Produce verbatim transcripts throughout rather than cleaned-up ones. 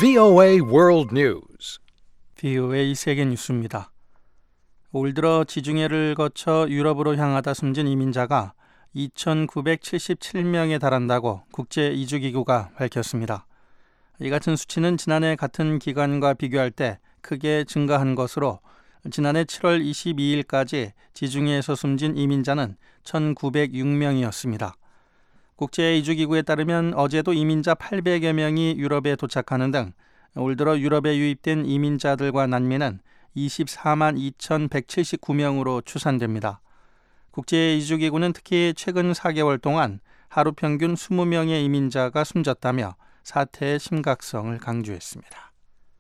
브이오에이 World News. 브이오에이 세계 뉴스입니다. 올 들어 지중해를 거쳐 유럽으로 향하다 숨진 이민자가 이천구백칠십칠 명에 달한다고 국제이주기구가 밝혔습니다. 이 같은 수치는 지난해 같은 기간과 비교할 때 크게 증가한 것으로 지난해 칠월 이십이일까지 지중해에서 숨진 이민자는 천구백육 명이었습니다. 국제이주기구에 따르면 어제도 이민자 팔백여 명이 유럽에 도착하는 등 올 들어 유럽에 유입된 이민자들과 난민은 이십사만 이천백칠십구 명으로 추산됩니다. 국제이주기구는 특히 최근 사 개월 동안 하루 평균 이십 명의 이민자가 숨졌다며 사태의 심각성을 강조했습니다.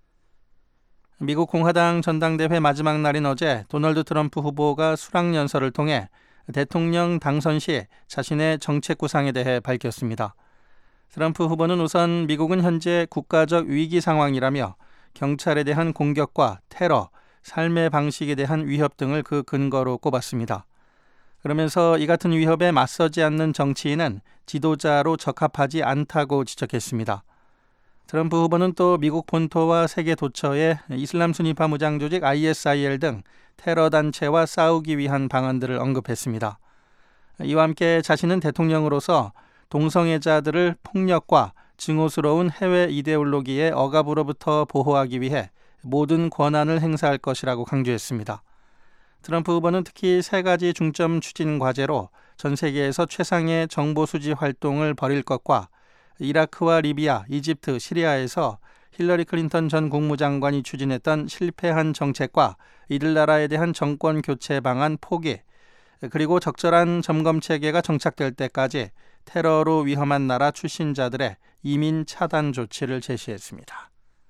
미국 공화당 전당대회 마지막 날인 어제 도널드 트럼프 후보가 수락연설을 통해 대통령 당선 시 자신의 정책 구상에 대해 밝혔습니다. 트럼프 후보는 우선 미국은 현재 국가적 위기 상황이라며 경찰에 대한 공격과 테러, 삶의 방식에 대한 위협 등을 그 근거로 꼽았습니다. 그러면서 이 같은 위협에 맞서지 않는 정치인은 지도자로 적합하지 않다고 지적했습니다. 트럼프 후보는 또 미국 본토와 세계 도처에 이슬람 순위파 무장 조직 아이에스아이엘 등 테러 단체와 싸우기 위한 방안들을 언급했습니다. 이와 함께 자신은 대통령으로서 동성애자들을 폭력과 증오스러운 해외 이데올로기의 억압으로부터 보호하기 위해 모든 권한을 행사할 것이라고 강조했습니다. 트럼프 후보는 특히 세 가지 중점 추진 과제로 전 세계에서 최상의 정보 수집 활동을 벌일 것과 이라크와 리비아, 이집트, 시리아에서 힐러리 클린턴 전 국무장관이 추진했던 실패한 정책과 이들 나라에 대한 정권 교체 방안 포기, 그리고 적절한 점검 체계가 정착될 때까지 테러로 위험한 나라 출신자들의 이민 차단 조치를 제시했습니다.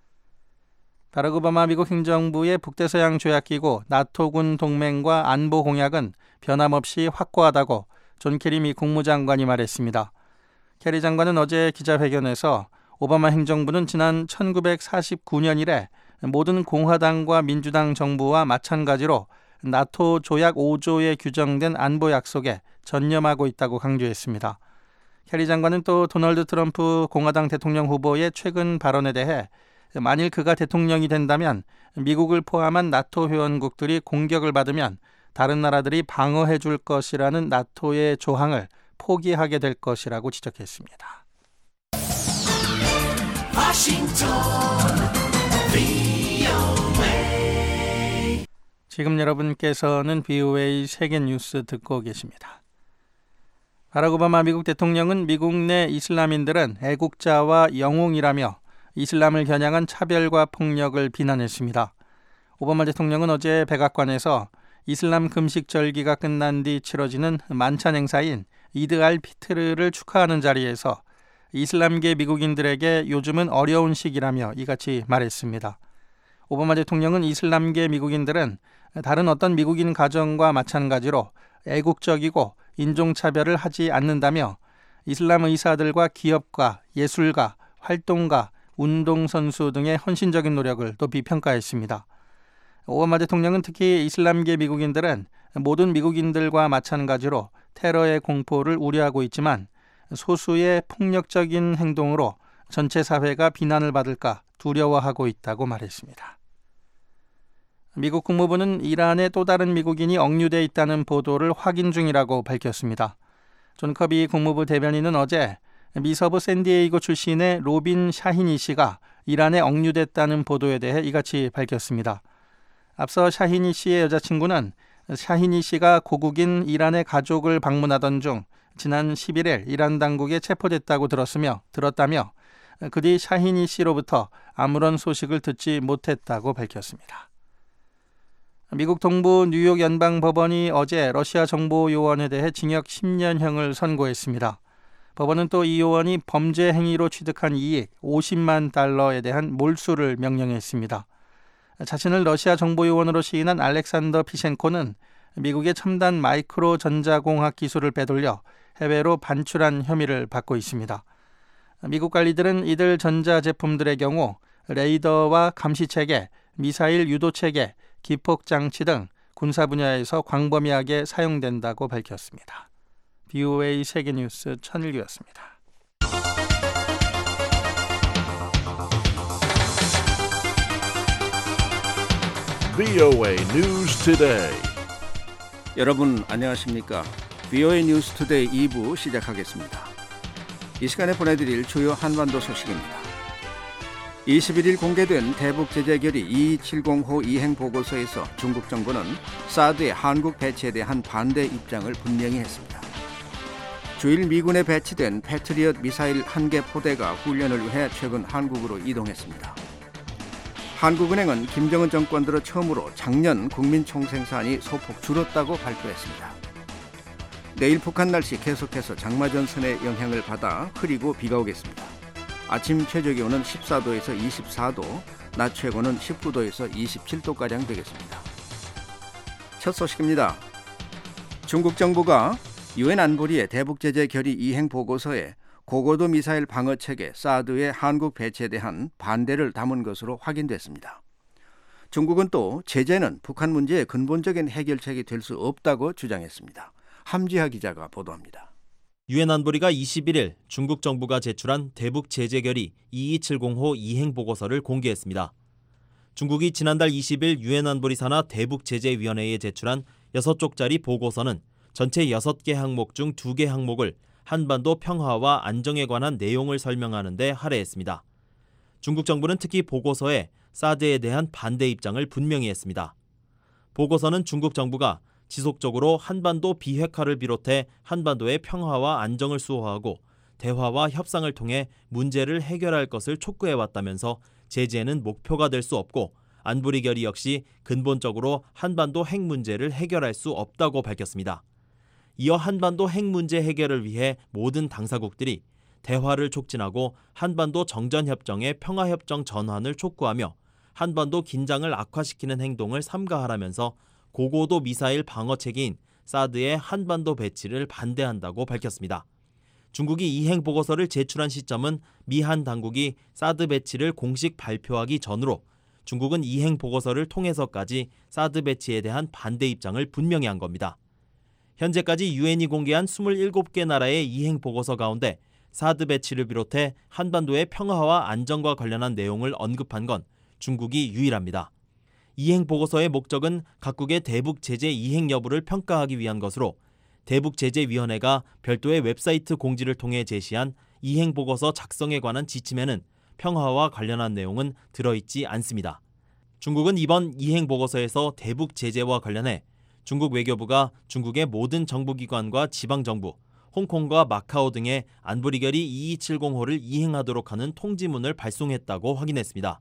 바락 오바마 미국 행정부의 북대서양 조약기구 나토군 동맹과 안보 공약은 변함없이 확고하다고 존 케리 미 국무장관이 말했습니다. 케리 장관은 어제 기자회견에서 오바마 행정부는 지난 천구백사십구 년 이래 모든 공화당과 민주당 정부와 마찬가지로 나토 조약 오 조에 규정된 안보 약속에 전념하고 있다고 강조했습니다. 케리 장관은 또 도널드 트럼프 공화당 대통령 후보의 최근 발언에 대해 만일 그가 대통령이 된다면 미국을 포함한 나토 회원국들이 공격을 받으면 다른 나라들이 방어해 줄 것이라는 나토의 조항을 포기하게 될 것이라고 지적했습니다. 워싱턴 브이오에이. 지금 여러분께서는 브이오에이 세계 뉴스 듣고 계십니다. 바락 오바마 미국 대통령은 미국 내 이슬람인들은 애국자와 영웅이라며 이슬람을 겨냥한 차별과 폭력을 비난했습니다. 오바마 대통령은 어제 백악관에서 이슬람 금식 절기가 끝난 뒤 치러지는 만찬 행사인 이드 알 피트르를 축하하는 자리에서 이슬람계 미국인들에게 요즘은 어려운 시기라며 이같이 말했습니다. 오바마 대통령은 이슬람계 미국인들은 다른 어떤 미국인 가정과 마찬가지로 애국적이고 인종차별을 하지 않는다며 이슬람 의사들과 기업가, 예술가, 활동가, 운동선수 등의 헌신적인 노력을 높이 평가했습니다. 오바마 대통령은 특히 이슬람계 미국인들은 모든 미국인들과 마찬가지로 테러의 공포를 우려하고 있지만 소수의 폭력적인 행동으로 전체 사회가 비난을 받을까 두려워하고 있다고 말했습니다. 미국 국무부는 이란의 또 다른 미국인이 억류돼 있다는 보도를 확인 중이라고 밝혔습니다. 존 커비 국무부 대변인은 어제 미 서부 샌디에이고 출신의 로빈 샤히니 씨가 이란에 억류됐다는 보도에 대해 이같이 밝혔습니다. 앞서 샤히니 씨의 여자친구는 샤히니 씨가 고국인 이란의 가족을 방문하던 중 지난 십일일 이란 당국에 체포됐다고 들었으며 들었다며 그 뒤 샤히니 씨로부터 아무런 소식을 듣지 못했다고 밝혔습니다. 미국 동부 뉴욕 연방법원이 어제 러시아 정보 요원에 대해 징역 십 년형을 선고했습니다. 법원은 또 이 요원이 범죄 행위로 취득한 이익 오십만 달러에 대한 몰수를 명령했습니다. 자신을 러시아 정보 요원으로 시인한 알렉산더 피셴코는 미국의 첨단 마이크로 전자공학 기술을 빼돌려 해외로 반출한 혐의를 받고 있습니다. 미국 관리들은 이들 전자제품들의 경우 레이더와 감시체계, 미사일 유도체계, 기폭장치 등 군사 분야에서 광범위하게 사용된다고 밝혔습니다. 브이오에이 세계뉴스 천일규였습니다. 브이오에이 News Today. 여러분 안녕하십니까? 브이오에이 뉴스 투데이 이 부 시작하겠습니다. 이 시간에 보내드릴 주요 한반도 소식입니다. 이십일 일 공개된 대북 제재 결의 이이칠공호 이행 보고서에서 중국 정부는 사드의 한국 배치에 대한 반대 입장을 분명히 했습니다. 주일 미군에 배치된 패트리엇 미사일 한 개 포대가 훈련을 위해 최근 한국으로 이동했습니다. 한국은행은 김정은 정권 들어 처음으로 작년 국민 총생산이 소폭 줄었다고 발표했습니다. 내일 북한 날씨 계속해서 장마전선의 영향을 받아 흐리고 비가 오겠습니다. 아침 최저기온은 십사 도에서 이십사 도, 낮 최고는 십구 도에서 이십칠 도가량 되겠습니다. 첫 소식입니다. 중국 정부가 유엔 안보리의 대북 제재 결의 이행 보고서에 고고도 미사일 방어 체계 사드의 한국 배치에 대한 반대를 담은 것으로 확인됐습니다. 중국은 또 제재는 북한 문제의 근본적인 해결책이 될 수 없다고 주장했습니다. 함지하 기자가 보도합니다. 유엔 안보리가 이십일 일 중국 정부가 제출한 대북 제재 결의 이이칠공호 이행 보고서를 공개했습니다. 중국이 지난달 이십 일 유엔 안보리 산하 대북 제재 위원회에 제출한 여섯 쪽짜리 보고서는 전체 여섯 개 항목 중 두 개 항목을 한반도 평화와 안정에 관한 내용을 설명하는 데 할애했습니다. 중국 정부는 특히 보고서에 사드에 대한 반대 입장을 분명히 했습니다. 보고서는 중국 정부가 지속적으로 한반도 비핵화를 비롯해 한반도의 평화와 안정을 수호하고 대화와 협상을 통해 문제를 해결할 것을 촉구해왔다면서 제재는 목표가 될 수 없고 안보리 결의 역시 근본적으로 한반도 핵 문제를 해결할 수 없다고 밝혔습니다. 이어 한반도 핵 문제 해결을 위해 모든 당사국들이 대화를 촉진하고 한반도 정전협정의 평화협정 전환을 촉구하며 한반도 긴장을 악화시키는 행동을 삼가하라면서 고고도 미사일 방어체계인 사드의 한반도 배치를 반대한다고 밝혔습니다. 중국이 이행 보고서를 제출한 시점은 미한 당국이 사드 배치를 공식 발표하기 전으로 중국은 이행 보고서를 통해서까지 사드 배치에 대한 반대 입장을 분명히 한 겁니다. 현재까지 유엔이 공개한 이십칠 개 나라의 이행 보고서 가운데 사드 배치를 비롯해 한반도의 평화와 안정과 관련한 내용을 언급한 건 중국이 유일합니다. 이행 보고서의 목적은 각국의 대북 제재 이행 여부를 평가하기 위한 것으로 대북 제재위원회가 별도의 웹사이트 공지를 통해 제시한 이행 보고서 작성에 관한 지침에는 평화와 관련한 내용은 들어있지 않습니다. 중국은 이번 이행 보고서에서 대북 제재와 관련해 중국 외교부가 중국의 모든 정부기관과 지방정부, 홍콩과 마카오 등의 안보리 결의 이이칠공호를 이행하도록 하는 통지문을 발송했다고 확인했습니다.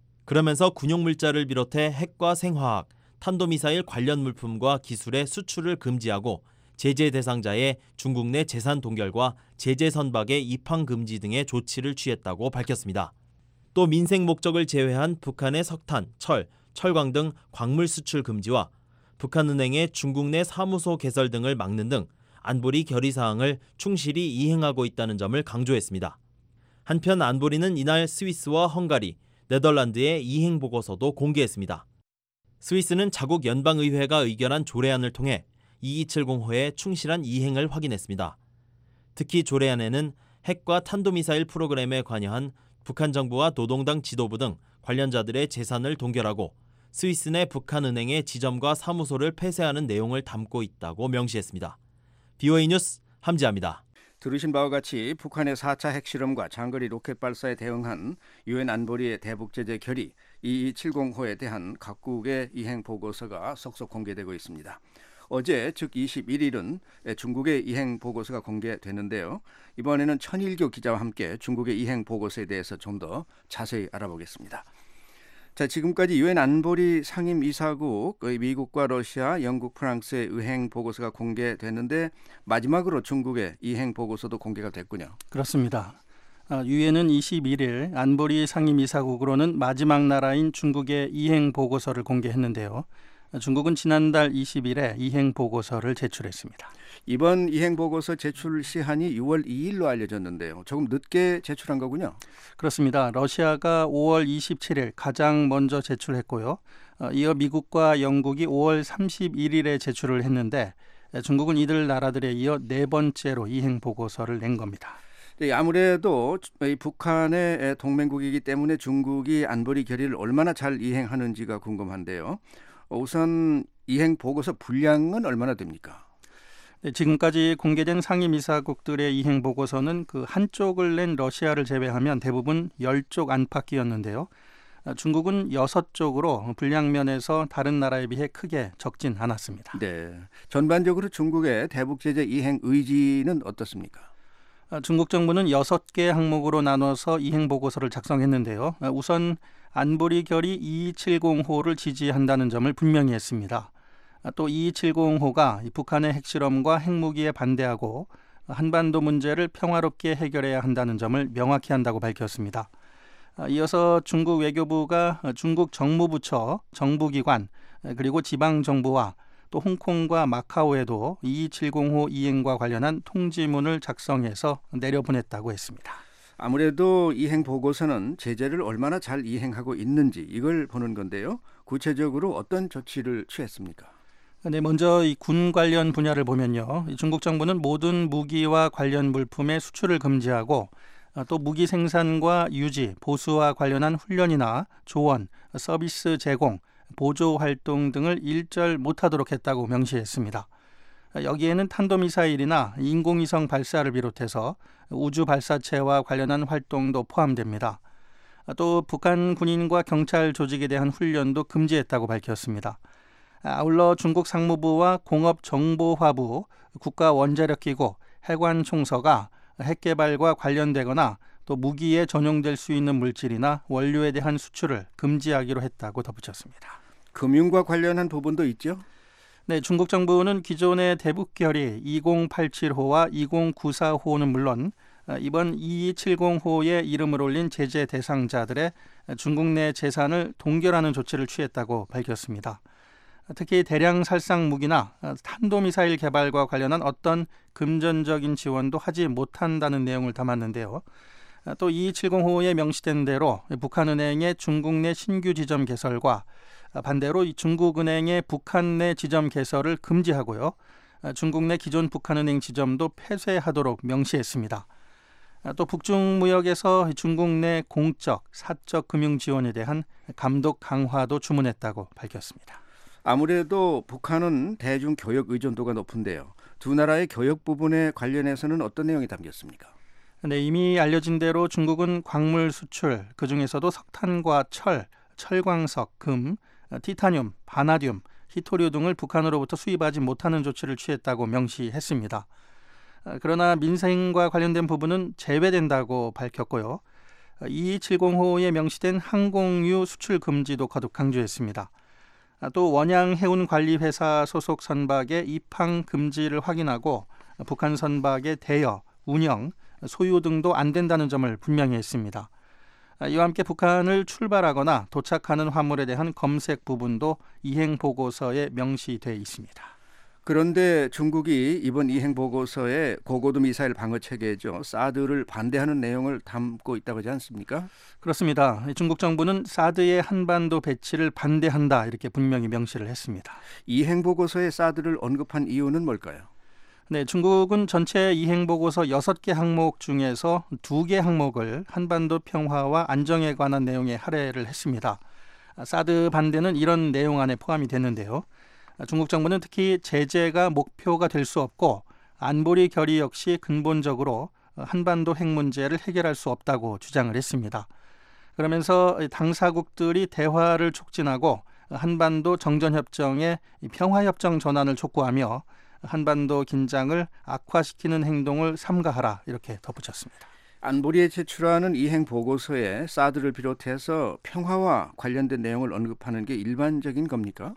그러면서 군용물자를 비롯해 핵과 생화학, 탄도미사일 관련 물품과 기술의 수출을 금지하고 제재 대상자의 중국 내 재산 동결과 제재 선박의 입항 금지 등의 조치를 취했다고 밝혔습니다. 또 민생 목적을 제외한 북한의 석탄, 철, 철광 등 광물 수출 금지와 북한은행의 중국 내 사무소 개설 등을 막는 등 안보리 결의 사항을 충실히 이행하고 있다는 점을 강조했습니다. 한편 안보리는 이날 스위스와 헝가리, 네덜란드의 이행 보고서도 공개했습니다. 스위스는 자국 연방의회가 의결한 조례안을 통해 이이칠공호의 충실한 이행을 확인했습니다. 특히 조례안에는 핵과 탄도미사일 프로그램에 관여한 북한 정부와 노동당 지도부 등 관련자들의 재산을 동결하고 스위스 내 북한은행의 지점과 사무소를 폐쇄하는 내용을 담고 있다고 명시했습니다. 브이오에이 뉴스 함지아입니다. 들으신 바와 같이 북한의 사 차 핵실험과 장거리 로켓 발사에 대응한 유엔 안보리의 대북 제재 결의 이이칠공호에 대한 각국의 이행 보고서가 속속 공개되고 있습니다. 어제 즉 이십일 일은 중국의 이행 보고서가 공개됐는데요. 이번에는 천일교 기자와 함께 중국의 이행 보고서에 대해서 좀 더 자세히 알아보겠습니다. 자, 지금까지 유엔 안보리 상임이사국 미국과 러시아, 영국, 프랑스의 의행 보고서가 공개됐는데 마지막으로 중국의 이행 보고서도 공개가 됐군요. 그렇습니다. 유엔은 이십일 일 안보리 상임이사국으로는 마지막 나라인 중국의 이행 보고서를 공개했는데요. 중국은 지난달 이십 일에 이행 보고서를 제출했습니다. 이번 이행 보고서 제출 시한이 유월 이일로 알려졌는데요. 조금 늦게 제출한 거군요. 그렇습니다. 러시아가 오월 이십칠일 가장 먼저 제출했고요. 이어 미국과 영국이 오월 삼십일일에 제출을 했는데 중국은 이들 나라들에 이어 네 번째로 이행 보고서를 낸 겁니다. 네, 아무래도 북한의 동맹국이기 때문에 중국이 안보리 결의를 얼마나 잘 이행하는지가 궁금한데요. 우선 이행 보고서 분량은 얼마나 됩니까? 네, 지금까지 공개된 상임이사국들의 이행 보고서는 그 한쪽을 낸 러시아를 제외하면 대부분 열 쪽 안팎이었는데요. 중국은 여섯 쪽으로 분량 면에서 다른 나라에 비해 크게 적진 않았습니다. 네, 전반적으로 중국의 대북 제재 이행 의지는 어떻습니까? 중국 정부는 여섯 개 항목으로 나눠서 이행 보고서를 작성했는데요. 우선 안보리 결의 이이칠공 호를 지지한다는 점을 분명히 했습니다. 또 이이칠공 호가 북한의 핵실험과 핵무기에 반대하고 한반도 문제를 평화롭게 해결해야 한다는 점을 명확히 한다고 밝혔습니다. 이어서 중국 외교부가 중국 정무부처, 정부기관, 그리고 지방정부와 또 홍콩과 마카오에도 이이칠공 호 이행과 관련한 통지문을 작성해서 내려보냈다고 했습니다. 아무래도 이행 보고서는 제재를 얼마나 잘 이행하고 있는지 이걸 보는 건데요. 구체적으로 어떤 조치를 취했습니까? 네, 먼저 이 군 관련 분야를 보면요. 중국 정부는 모든 무기와 관련 물품의 수출을 금지하고 또 무기 생산과 유지, 보수와 관련한 훈련이나 조언, 서비스 제공, 보조 활동 등을 일절 못하도록 했다고 명시했습니다. 여기에는 탄도미사일이나 인공위성 발사를 비롯해서 우주 발사체와 관련한 활동도 포함됩니다. 또 북한 군인과 경찰 조직에 대한 훈련도 금지했다고 밝혔습니다. 아울러 중국 상무부와 공업정보화부, 국가원자력기구, 해관총서가 핵개발과 관련되거나 또 무기에 전용될 수 있는 물질이나 원료에 대한 수출을 금지하기로 했다고 덧붙였습니다. 금융과 관련한 부분도 있죠? 네, 중국 정부는 기존의 대북결의 이공팔칠 호와 이공구사 호는 물론 이번 이이칠공 호에 이름을 올린 제재 대상자들의 중국 내 재산을 동결하는 조치를 취했다고 밝혔습니다. 특히 대량 살상 무기나 탄도미사일 개발과 관련한 어떤 금전적인 지원도 하지 못한다는 내용을 담았는데요. 또 이이칠공 호에 명시된 대로 북한은행의 중국 내 신규 지점 개설과 반대로 중국은행의 북한 내 지점 개설을 금지하고요. 중국 내 기존 북한은행 지점도 폐쇄하도록 명시했습니다. 또 북중 무역에서 중국 내 공적, 사적 금융 지원에 대한 감독 강화도 주문했다고 밝혔습니다. 아무래도 북한은 대중교역 의존도가 높은데요. 두 나라의 교역 부분에 관련해서는 어떤 내용이 담겼습니까? 네, 이미 알려진 대로 중국은 광물 수출, 그중에서도 석탄과 철, 철광석, 금, 티타늄, 바나듐, 히토류 등을 북한으로부터 수입하지 못하는 조치를 취했다고 명시했습니다. 그러나 민생과 관련된 부분은 제외된다고 밝혔고요. 이이칠공 호에 명시된 항공유 수출 금지도 거듭 강조했습니다. 또 원양 해운관리회사 소속 선박의 입항 금지를 확인하고 북한 선박의 대여, 운영, 소유 등도 안 된다는 점을 분명히 했습니다. 이와 함께 북한을 출발하거나 도착하는 화물에 대한 검색 부분도 이행 보고서에 명시돼 있습니다. 그런데 중국이 이번 이행 보고서에 고고도 미사일 방어 체계죠. 사드를 반대하는 내용을 담고 있다고 하지 않습니까? 그렇습니다. 중국 정부는 사드의 한반도 배치를 반대한다 이렇게 분명히 명시를 했습니다. 이행 보고서에 사드를 언급한 이유는 뭘까요? 네, 중국은 전체 이행 보고서 여섯 개 항목 중에서 두 개 항목을 한반도 평화와 안정에 관한 내용에 할애를 했습니다. 사드 반대는 이런 내용 안에 포함이 됐는데요. 중국 정부는 특히 제재가 목표가 될 수 없고 안보리 결의 역시 근본적으로 한반도 핵 문제를 해결할 수 없다고 주장을 했습니다. 그러면서 당사국들이 대화를 촉진하고 한반도 정전협정의 평화협정 전환을 촉구하며 한반도 긴장을 악화시키는 행동을 삼가하라 이렇게 덧붙였습니다. 안보리에 제출하는 이행 보고서에 사드를 비롯해서 평화와 관련된 내용을 언급하는 게 일반적인 겁니까?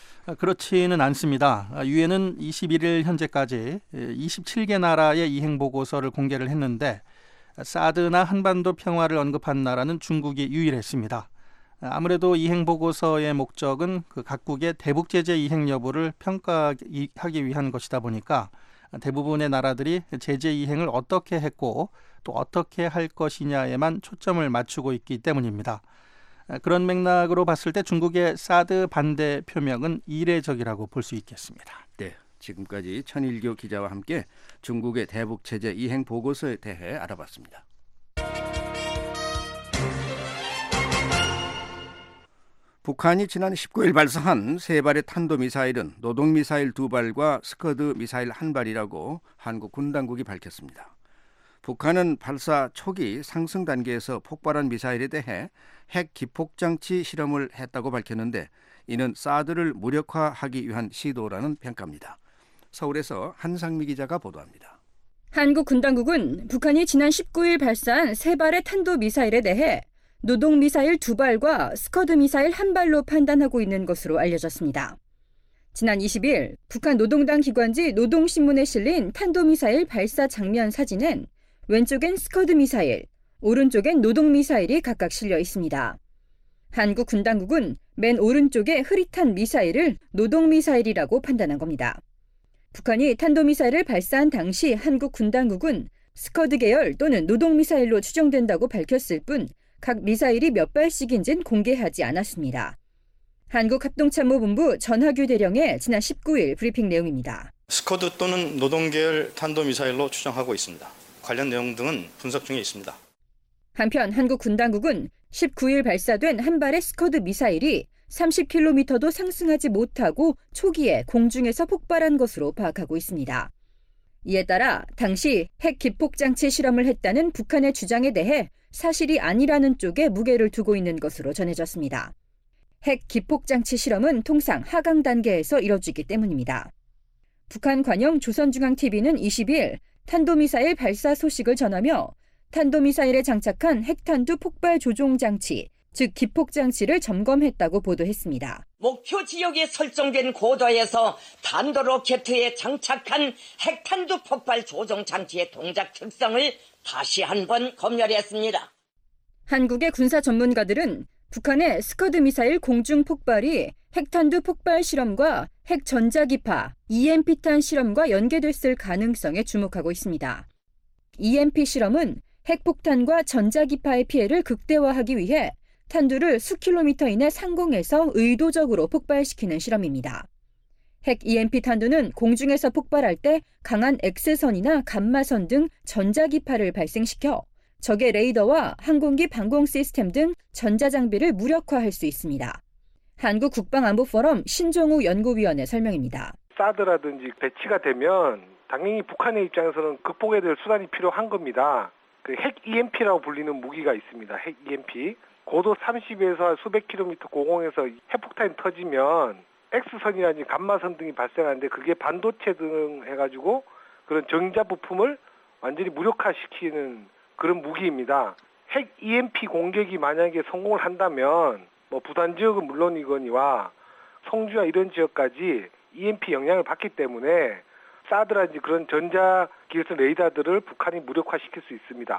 그렇지는 않습니다. 유엔은 이십일 일 현재까지 이십칠 개 나라의 이행 보고서를 공개를 했는데 사드나 한반도 평화를 언급한 나라는 중국이 유일했습니다. 아무래도 이행 보고서의 목적은 그 각국의 대북 제재 이행 여부를 평가하기 위한 것이다 보니까 대부분의 나라들이 제재 이행을 어떻게 했고 또 어떻게 할 것이냐에만 초점을 맞추고 있기 때문입니다. 그런 맥락으로 봤을 때 중국의 사드 반대 표명은 이례적이라고 볼 수 있겠습니다. 네, 지금까지 천일교 기자와 함께 중국의 대북 제재 이행 보고서에 대해 알아봤습니다. 북한이 지난 십구 일 발사한 세 발의 탄도미사일은 노동미사일 두 발과 스커드 미사일 한 발이라고 한국 군 당국이 밝혔습니다. 북한은 발사 초기 상승 단계에서 폭발한 미사일에 대해 핵 기폭장치 실험을 했다고 밝혔는데 이는 사드를 무력화하기 위한 시도라는 평가입니다. 서울에서 한상미 기자가 보도합니다. 한국 군 당국은 북한이 지난 십구 일 발사한 세 발의 탄도미사일에 대해 노동미사일 두 발과 스커드 미사일 한 발로 판단하고 있는 것으로 알려졌습니다. 지난 이십 일 북한 노동당 기관지 노동신문에 실린 탄도미사일 발사 장면 사진엔 왼쪽엔 스커드 미사일, 오른쪽엔 노동미사일이 각각 실려 있습니다. 한국 군 당국은 맨 오른쪽에 흐릿한 미사일을 노동미사일이라고 판단한 겁니다. 북한이 탄도미사일을 발사한 당시 한국 군 당국은 스커드 계열 또는 노동미사일로 추정된다고 밝혔을 뿐 각 미사일이 몇 발씩인지는 공개하지 않았습니다. 한국합동참모본부 전하규 대령의 지난 십구 일 브리핑 내용입니다. 스커드 또는 노동계열 탄도미사일로 추정하고 있습니다. 관련 내용 등은 분석 중에 있습니다. 한편 한국 군 당국은 십구 일 발사된 한 발의 스커드 미사일이 삼십 킬로미터도 상승하지 못하고 초기에 공중에서 폭발한 것으로 파악하고 있습니다. 이에 따라 당시 핵 기폭장치 실험을 했다는 북한의 주장에 대해 사실이 아니라는 쪽에 무게를 두고 있는 것으로 전해졌습니다. 핵 기폭장치 실험은 통상 하강 단계에서 이뤄지기 때문입니다. 북한 관영 조선중앙티비는 이십 일 탄도미사일 발사 소식을 전하며 탄도미사일에 장착한 핵탄두 폭발 조종 장치, 즉 기폭장치를 점검했다고 보도했습니다. 목표 지역에 설정된 고도에서 탄도 로켓에 장착한 핵탄두 폭발 조종 장치의 동작 특성을 다시 한번 검열했습니다. 한국의 군사 전문가들은 북한의 스커드 미사일 공중 폭발이 핵탄두 폭발 실험과 핵 전자기파, 이엠피탄 실험과 연계됐을 가능성에 주목하고 있습니다. 이엠피 실험은 핵폭탄과 전자기파의 피해를 극대화하기 위해 탄두를 수 킬로미터 이내 상공에서 의도적으로 폭발시키는 실험입니다. 핵 이엠피 탄두는 공중에서 폭발할 때 강한 X선이나 감마선 등 전자기파를 발생시켜 적의 레이더와 항공기 방공 시스템 등 전자장비를 무력화할 수 있습니다. 한국 국방안보포럼 신종우 연구위원의 설명입니다. 사드라든지 배치가 되면 당연히 북한의 입장에서는 극복해야 될 수단이 필요한 겁니다. 그 핵 이엠피라고 불리는 무기가 있습니다. 핵 이엠피. 고도 삼십에서 수백 킬로미터 고공에서 핵폭탄이 터지면 X선이라든지 감마선 등이 발생하는데 그게 반도체 등 해가지고 그런 전자 부품을 완전히 무력화시키는 그런 무기입니다. 핵 이엠피 공격이 만약에 성공을 한다면 뭐 부단 지역은 물론이거니와 성주와 이런 지역까지 이엠피 영향을 받기 때문에 사드라든지 그런 전자 기술성 레이더들을 북한이 무력화시킬 수 있습니다.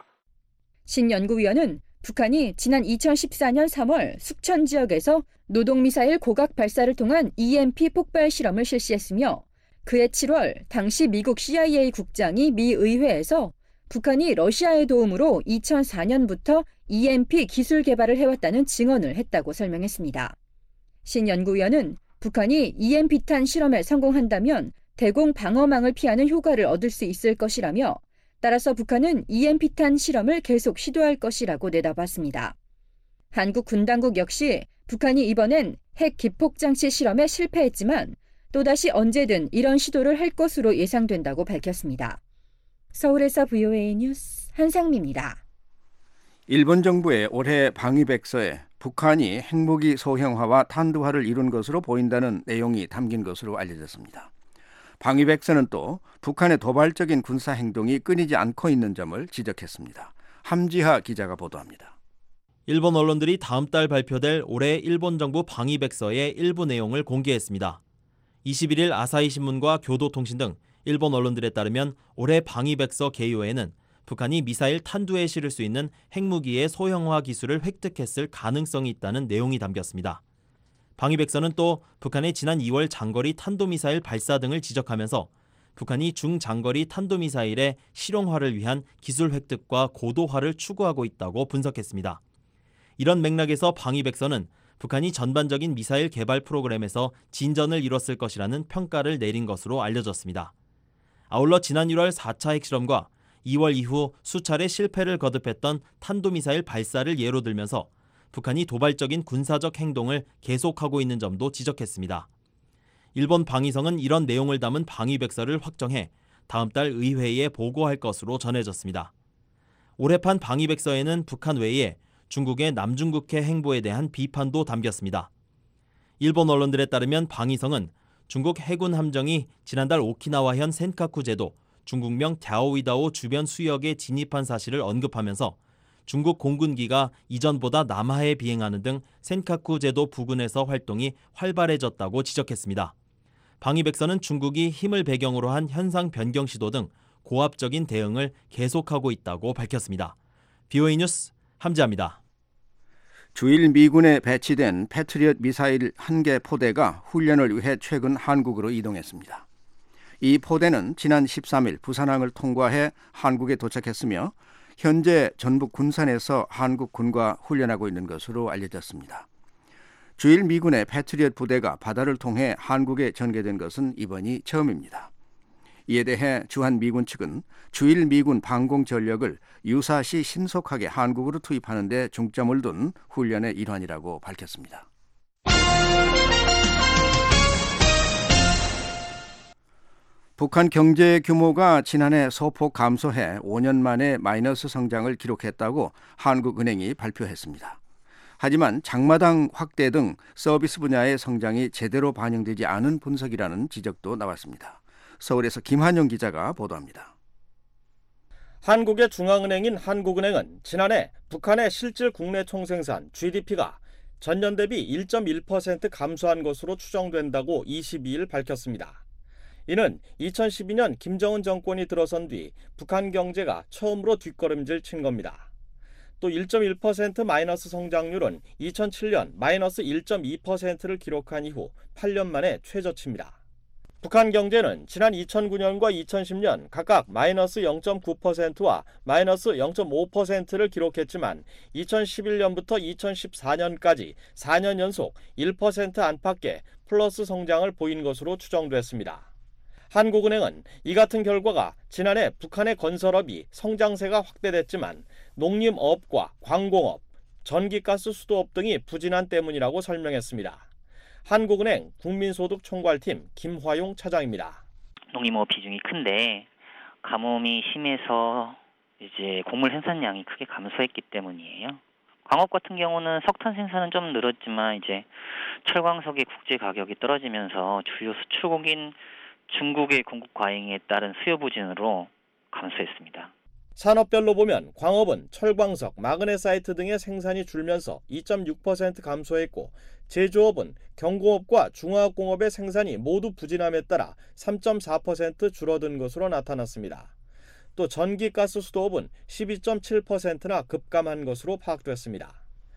신 연구위원은 북한이 지난 이천십사 년 삼월 숙천 지역에서 노동미사일 고각 발사를 통한 이엠피 폭발 실험을 실시했으며 그해 칠월 당시 미국 씨아이에이 국장이 미 의회에서 북한이 러시아의 도움으로 이천사 년부터 이엠피 기술 개발을 해왔다는 증언을 했다고 설명했습니다. 신 연구위원은 북한이 이엠피탄 실험에 성공한다면 대공 방어망을 피하는 효과를 얻을 수 있을 것이라며 따라서 북한은 이엠피탄 실험을 계속 시도할 것이라고 내다봤습니다. 한국 군 당국 역시 북한이 이번엔 핵 기폭장치 실험에 실패했지만 또다시 언제든 이런 시도를 할 것으로 예상된다고 밝혔습니다. 서울에서 브이오에이 뉴스 한상미입니다. 일본 정부의 올해 방위백서에 북한이 핵무기 소형화와 탄두화를 이룬 것으로 보인다는 내용이 담긴 것으로 알려졌습니다. 방위백서는 또 북한의 도발적인 군사 행동이 끊이지 않고 있는 점을 지적했습니다. 함지하 기자가 보도합니다. 일본 언론들이 다음 달 발표될 올해 일본 정부 방위백서의 일부 내용을 공개했습니다. 이십일 일 아사히 신문과 교도통신 등 일본 언론들에 따르면 올해 방위백서 개요에는 북한이 미사일 탄두에 실을 수 있는 핵무기의 소형화 기술을 획득했을 가능성이 있다는 내용이 담겼습니다. 방위백서는 또 북한의 지난 이월 장거리 탄도미사일 발사 등을 지적하면서 북한이 중장거리 탄도미사일의 실용화를 위한 기술 획득과 고도화를 추구하고 있다고 분석했습니다. 이런 맥락에서 방위백서는 북한이 전반적인 미사일 개발 프로그램에서 진전을 이뤘을 것이라는 평가를 내린 것으로 알려졌습니다. 아울러 지난 일월 사 차 핵실험과 이월 이후 수차례 실패를 거듭했던 탄도미사일 발사를 예로 들면서 북한이 도발적인 군사적 행동을 계속하고 있는 점도 지적했습니다. 일본 방위성은 이런 내용을 담은 방위백서를 확정해 다음 달 의회에 보고할 것으로 전해졌습니다. 올해판 방위백서에는 북한 외에 중국의 남중국해 행보에 대한 비판도 담겼습니다. 일본 언론들에 따르면 방위성은 중국 해군 함정이 지난달 오키나와현 센카쿠 제도 중국명 갸오위다오 주변 수역에 진입한 사실을 언급하면서 중국 공군기가 이전보다 남하에 비행하는 등 센카쿠 제도 부근에서 활동이 활발해졌다고 지적했습니다. 방위백서는 중국이 힘을 배경으로 한 현상 변경 시도 등 고압적인 대응을 계속하고 있다고 밝혔습니다. 비오에이 뉴스 함지아입니다. 주일 미군에 배치된 패트리엇 미사일 한 개 포대가 훈련을 위해 최근 한국으로 이동했습니다. 이 포대는 지난 십삼 일 부산항을 통과해 한국에 도착했으며 현재 전북 군산에서 한국 군과 훈련하고 있는 것으로 알려졌습니다. 주일 미군의 패트리엇 부대가 바다를 통해 한국에 전개된 것은 이번이 처음입니다. 이에 대해 주한 미군 측은 주일 미군 방공 전력을 유사시 신속하게 한국으로 투입하는 데 중점을 둔 훈련의 일환이라고 밝혔습니다. 북한 경제 규모가 지난해 소폭 감소해 오 년 만에 마이너스 성장을 기록했다고 한국은행이 발표했습니다. 하지만 장마당 확대 등 서비스 분야의 성장이 제대로 반영되지 않은 분석이라는 지적도 나왔습니다. 서울에서 김한영 기자가 보도합니다. 한국의 중앙은행인 한국은행은 지난해 북한의 실질 국내 총생산 지디피가 전년 대비 일 점 일 퍼센트 감소한 것으로 추정된다고 이십이 일 밝혔습니다. 이는 이천십이 년 김정은 정권이 들어선 뒤 북한 경제가 처음으로 뒷걸음질 친 겁니다. 또 일 점 일 퍼센트 마이너스 성장률은 이천칠 년 마이너스 일 점 이 퍼센트를 기록한 이후 팔 년 만에 최저치입니다. 북한 경제는 지난 이천구 년과 이천십 년 각각 마이너스 영 점 구 퍼센트와 마이너스 영 점 오 퍼센트를 기록했지만 이천십일 년부터 이천십사 년까지 사 년 연속 일 퍼센트 안팎의 플러스 성장을 보인 것으로 추정됐습니다. 한국은행은 이 같은 결과가 지난해 북한의 건설업이 성장세가 확대됐지만 농림업과 광공업, 전기가스 수도업 등이 부진한 때문이라고 설명했습니다. 한국은행 국민소득총괄팀 김화용 차장입니다. 농림업 비중이 큰데 가뭄이 심해서 이제 곡물 생산량이 크게 감소했기 때문이에요. 광업 같은 경우는 석탄 생산은 좀 늘었지만 이제 철광석의 국제 가격이 떨어지면서 주요 수출국인 중국의 공급 과잉에 따른 수요 부진으로 감소했습니다. 산업별로 보면 광업은 철광석, 마그네사이트 등의 생산이 줄면서 이 점 육 퍼센트 감소했고 제조업은 경공업과 중화학공업의 생산이 모두 부진함에 따라 삼 점 사 퍼센트 줄어든 것으로 나타났습니다. 또 전기가스 수도업은 십이 점 칠 퍼센트나 급감한 것으로 파악됐습니다.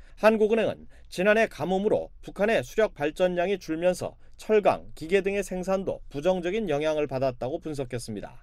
한국은행은 지난해 가뭄으로 북한의 수력 발전량이 줄면서 철강, 기계 등의 생산도 부정적인 영향을 받았다고 분석했습니다.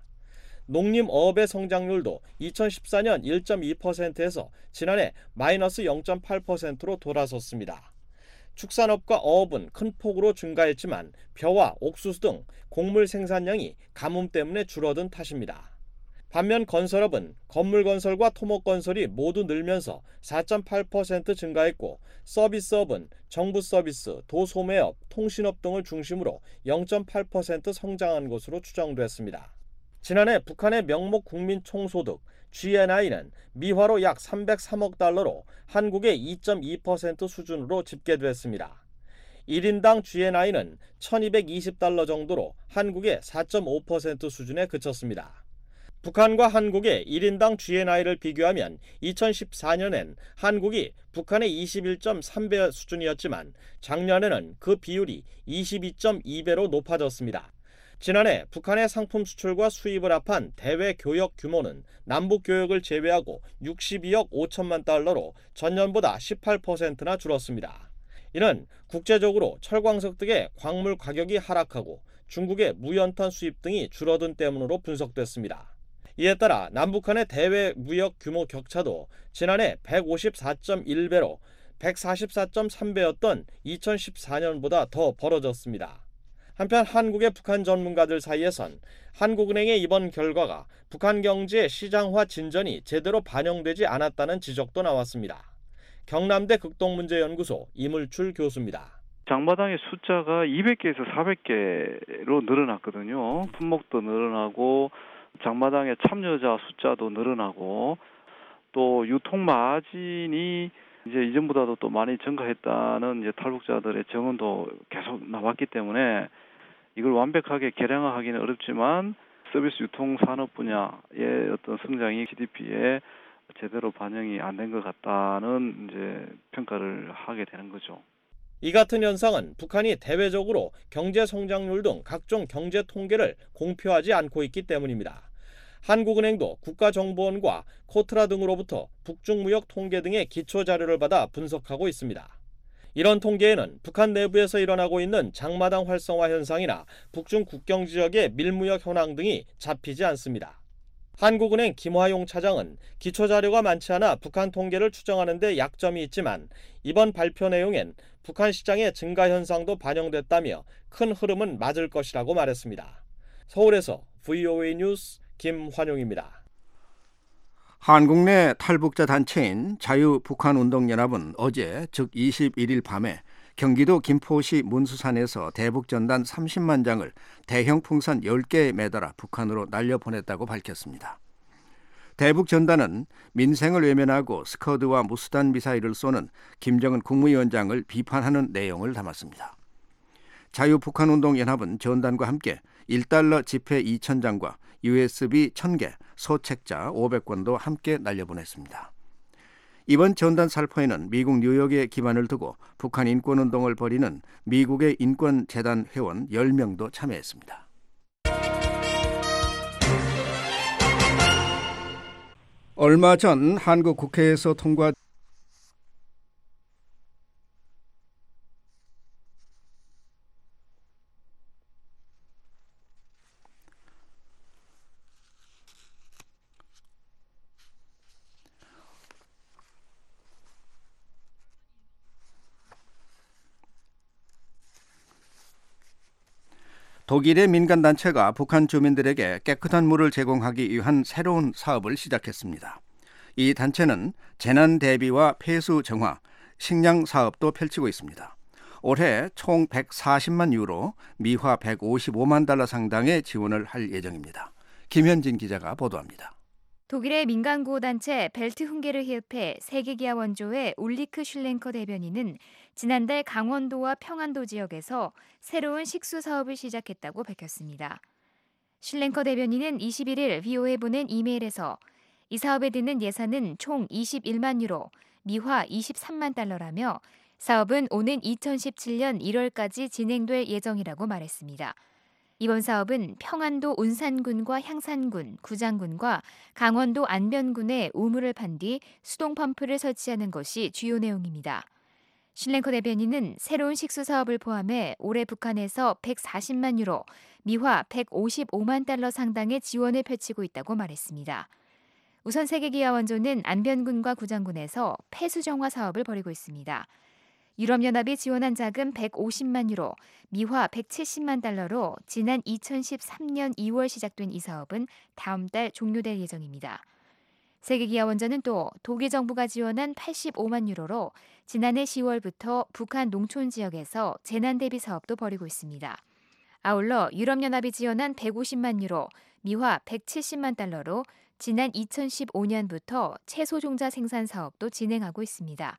농림어업의 성장률도 이천십사 년 일 점 이 퍼센트에서 지난해 마이너스 영 점 팔 퍼센트로 돌아섰습니다. 축산업과 어업은 큰 폭으로 증가했지만 벼와 옥수수 등 곡물 생산량이 가뭄 때문에 줄어든 탓입니다. 반면 건설업은 건물 건설과 토목 건설이 모두 늘면서 사 점 팔 퍼센트 증가했고 서비스업은 정부 서비스, 도소매업, 통신업 등을 중심으로 영 점 팔 퍼센트 성장한 것으로 추정됐습니다. 지난해 북한의 명목 국민 총소득 지엔아이는 미화로 약 삼백삼억 달러로 한국의 이 점 이 퍼센트 수준으로 집계됐습니다. 일 인당 지엔아이는 천이백이십 달러 정도로 한국의 사 점 오 퍼센트 수준에 그쳤습니다. 북한과 한국의 일 인당 지엔아이를 비교하면 이천십사 년엔 한국이 북한의 이십일 점 삼 배 수준이었지만 작년에는 그 비율이 이십이 점 이 배로 높아졌습니다. 지난해 북한의 상품 수출과 수입을 합한 대외 교역 규모는 남북 교역을 제외하고 육십이억 오천만 달러로 전년보다 십팔 퍼센트나 줄었습니다. 이는 국제적으로 철광석 등의 광물 가격이 하락하고 중국의 무연탄 수입 등이 줄어든 때문으로 분석됐습니다. 이에 따라 남북한의 대외 무역 규모 격차도 지난해 백오십사 점 일 배로 백사십사 점 삼 배였던 이천십사 년보다 더 벌어졌습니다. 한편 한국의 북한 전문가들 사이에선 한국은행의 이번 결과가 북한 경제의 시장화 진전이 제대로 반영되지 않았다는 지적도 나왔습니다. 경남대 극동문제연구소 이물출 교수입니다. 장마당의 숫자가 이백 개에서 사백 개로 늘어났거든요. 품목도 늘어나고 장마당의 참여자 숫자도 늘어나고 또 유통 마진이 이제 이전보다도 또 많이 증가했다는 이제 탈북자들의 증언도 계속 나왔기 때문에 이걸 완벽하게 계량화하기는 어렵지만 서비스 유통 산업 분야의 어떤 성장이 지디피에 제대로 반영이 안 된 것 같다는 이제 평가를 하게 되는 거죠. 이 같은 현상은 북한이 대외적으로 경제 성장률 등 각종 경제 통계를 공표하지 않고 있기 때문입니다. 한국은행도 국가정보원과 코트라 등으로부터 북중무역 통계 등의 기초자료를 받아 분석하고 있습니다. 이런 통계에는 북한 내부에서 일어나고 있는 장마당 활성화 현상이나 북중 국경 지역의 밀무역 현황 등이 잡히지 않습니다. 한국은행 김화용 차장은 기초자료가 많지 않아 북한 통계를 추정하는 데 약점이 있지만 이번 발표 내용엔 북한 시장의 증가 현상도 반영됐다며 큰 흐름은 맞을 것이라고 말했습니다. 서울에서 브이오에이 뉴스 김환용입니다. 한국 내 탈북자 단체인 자유북한운동연합은 어제 즉 이십일 일 밤에 경기도 김포시 문수산에서 대북전단 삼십만 장을 대형 풍선 열 개에 매달아 북한으로 날려보냈다고 밝혔습니다. 대북전단은 민생을 외면하고 스커드와 무수단 미사일을 쏘는 김정은 국무위원장을 비판하는 내용을 담았습니다. 자유북한운동연합은 전단과 함께 일 달러 지폐 이천 장과 유에스비 천 개, 소책자 오백 권도 함께 날려보냈습니다. 이번 전단 살포에는 미국 뉴욕에 기반을 두고 북한 인권운동을 벌이는 미국의 인권재단 회원 열 명도 참여했습니다. 얼마 전 한국 국회에서 통과 독일의 민간단체가 북한 주민들에게 깨끗한 물을 제공하기 위한 새로운 사업을 시작했습니다. 이 단체는 재난 대비와 폐수 정화, 식량 사업도 펼치고 있습니다. 올해 총 백사십만 유로, 미화 백오십오만 달러 상당의 지원을 할 예정입니다. 김현진 기자가 보도합니다. 독일의 민간구호단체 벨트훈게르히흡회 세계기아 원조의 울리크 슐랭커 대변인은 지난달 강원도와 평안도 지역에서 새로운 식수 사업을 시작했다고 밝혔습니다. 슐랭커 대변인은 이십일 일 브이오에이에 보낸 이메일에서 이 사업에 드는 예산은 총 이십일만 유로, 미화 이십삼만 달러라며 사업은 오는 이천십칠 년 일월까지 진행될 예정이라고 말했습니다. 이번 사업은 평안도 운산군과 향산군, 구장군과 강원도 안변군에 우물을 판 뒤 수동 펌프를 설치하는 것이 주요 내용입니다. 슐랭커 대변인은 새로운 식수 사업을 포함해 올해 북한에서 백사십만 유로, 미화 백오십오만 달러 상당의 지원을 펼치고 있다고 말했습니다. 우선 세계기아 원조는 안변군과 구장군에서 폐수 정화 사업을 벌이고 있습니다. 유럽연합이 지원한 자금 백오십만 유로, 미화 백칠십만 달러로 지난 이천십삼 년 이월 시작된 이 사업은 다음 달 종료될 예정입니다. 세계기아 원조는 또 독일 정부가 지원한 팔십오만 유로로 지난해 시월부터 북한 농촌 지역에서 재난 대비 사업도 벌이고 있습니다. 아울러 유럽연합이 지원한 백오십만 유로, 미화 백칠십만 달러로 지난 이천십오 년부터 채소 종자 생산 사업도 진행하고 있습니다.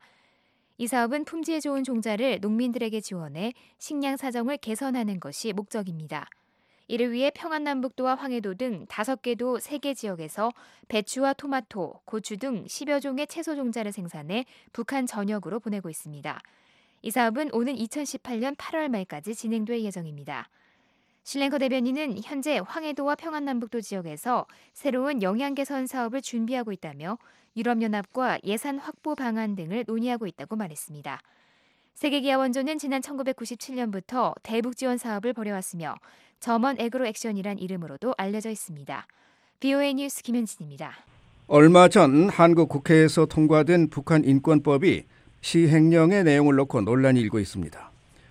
이 사업은 품질 좋은 종자를 농민들에게 지원해 식량 사정을 개선하는 것이 목적입니다. 이를 위해 평안남북도와 황해도 등 다섯 개 도 세 개 지역에서 배추와 토마토, 고추 등 십여 종의 채소 종자를 생산해 북한 전역으로 보내고 있습니다. 이 사업은 오는 이천십팔 년 팔월 말까지 진행될 예정입니다. 슐랭커 대변인은 현재 황해도와 평안남북도 지역에서 새로운 영양 개선 사업을 준비하고 있다며 유럽연합과 예산 확보 방안 등을 논의하고 있다고 말했습니다. 세계기아 원조는 지난 천구백구십칠 년부터 대북 지원 사업을 벌여왔으며 점원 애그로 액션이란 이름으로도 알려져 있습니다. 브이오에이 뉴스 김현진입니다. 얼마 전 한국 국회에서 통과된 북한 인권법이 시행령의 내용을 놓고 논란이 일고 있습니다.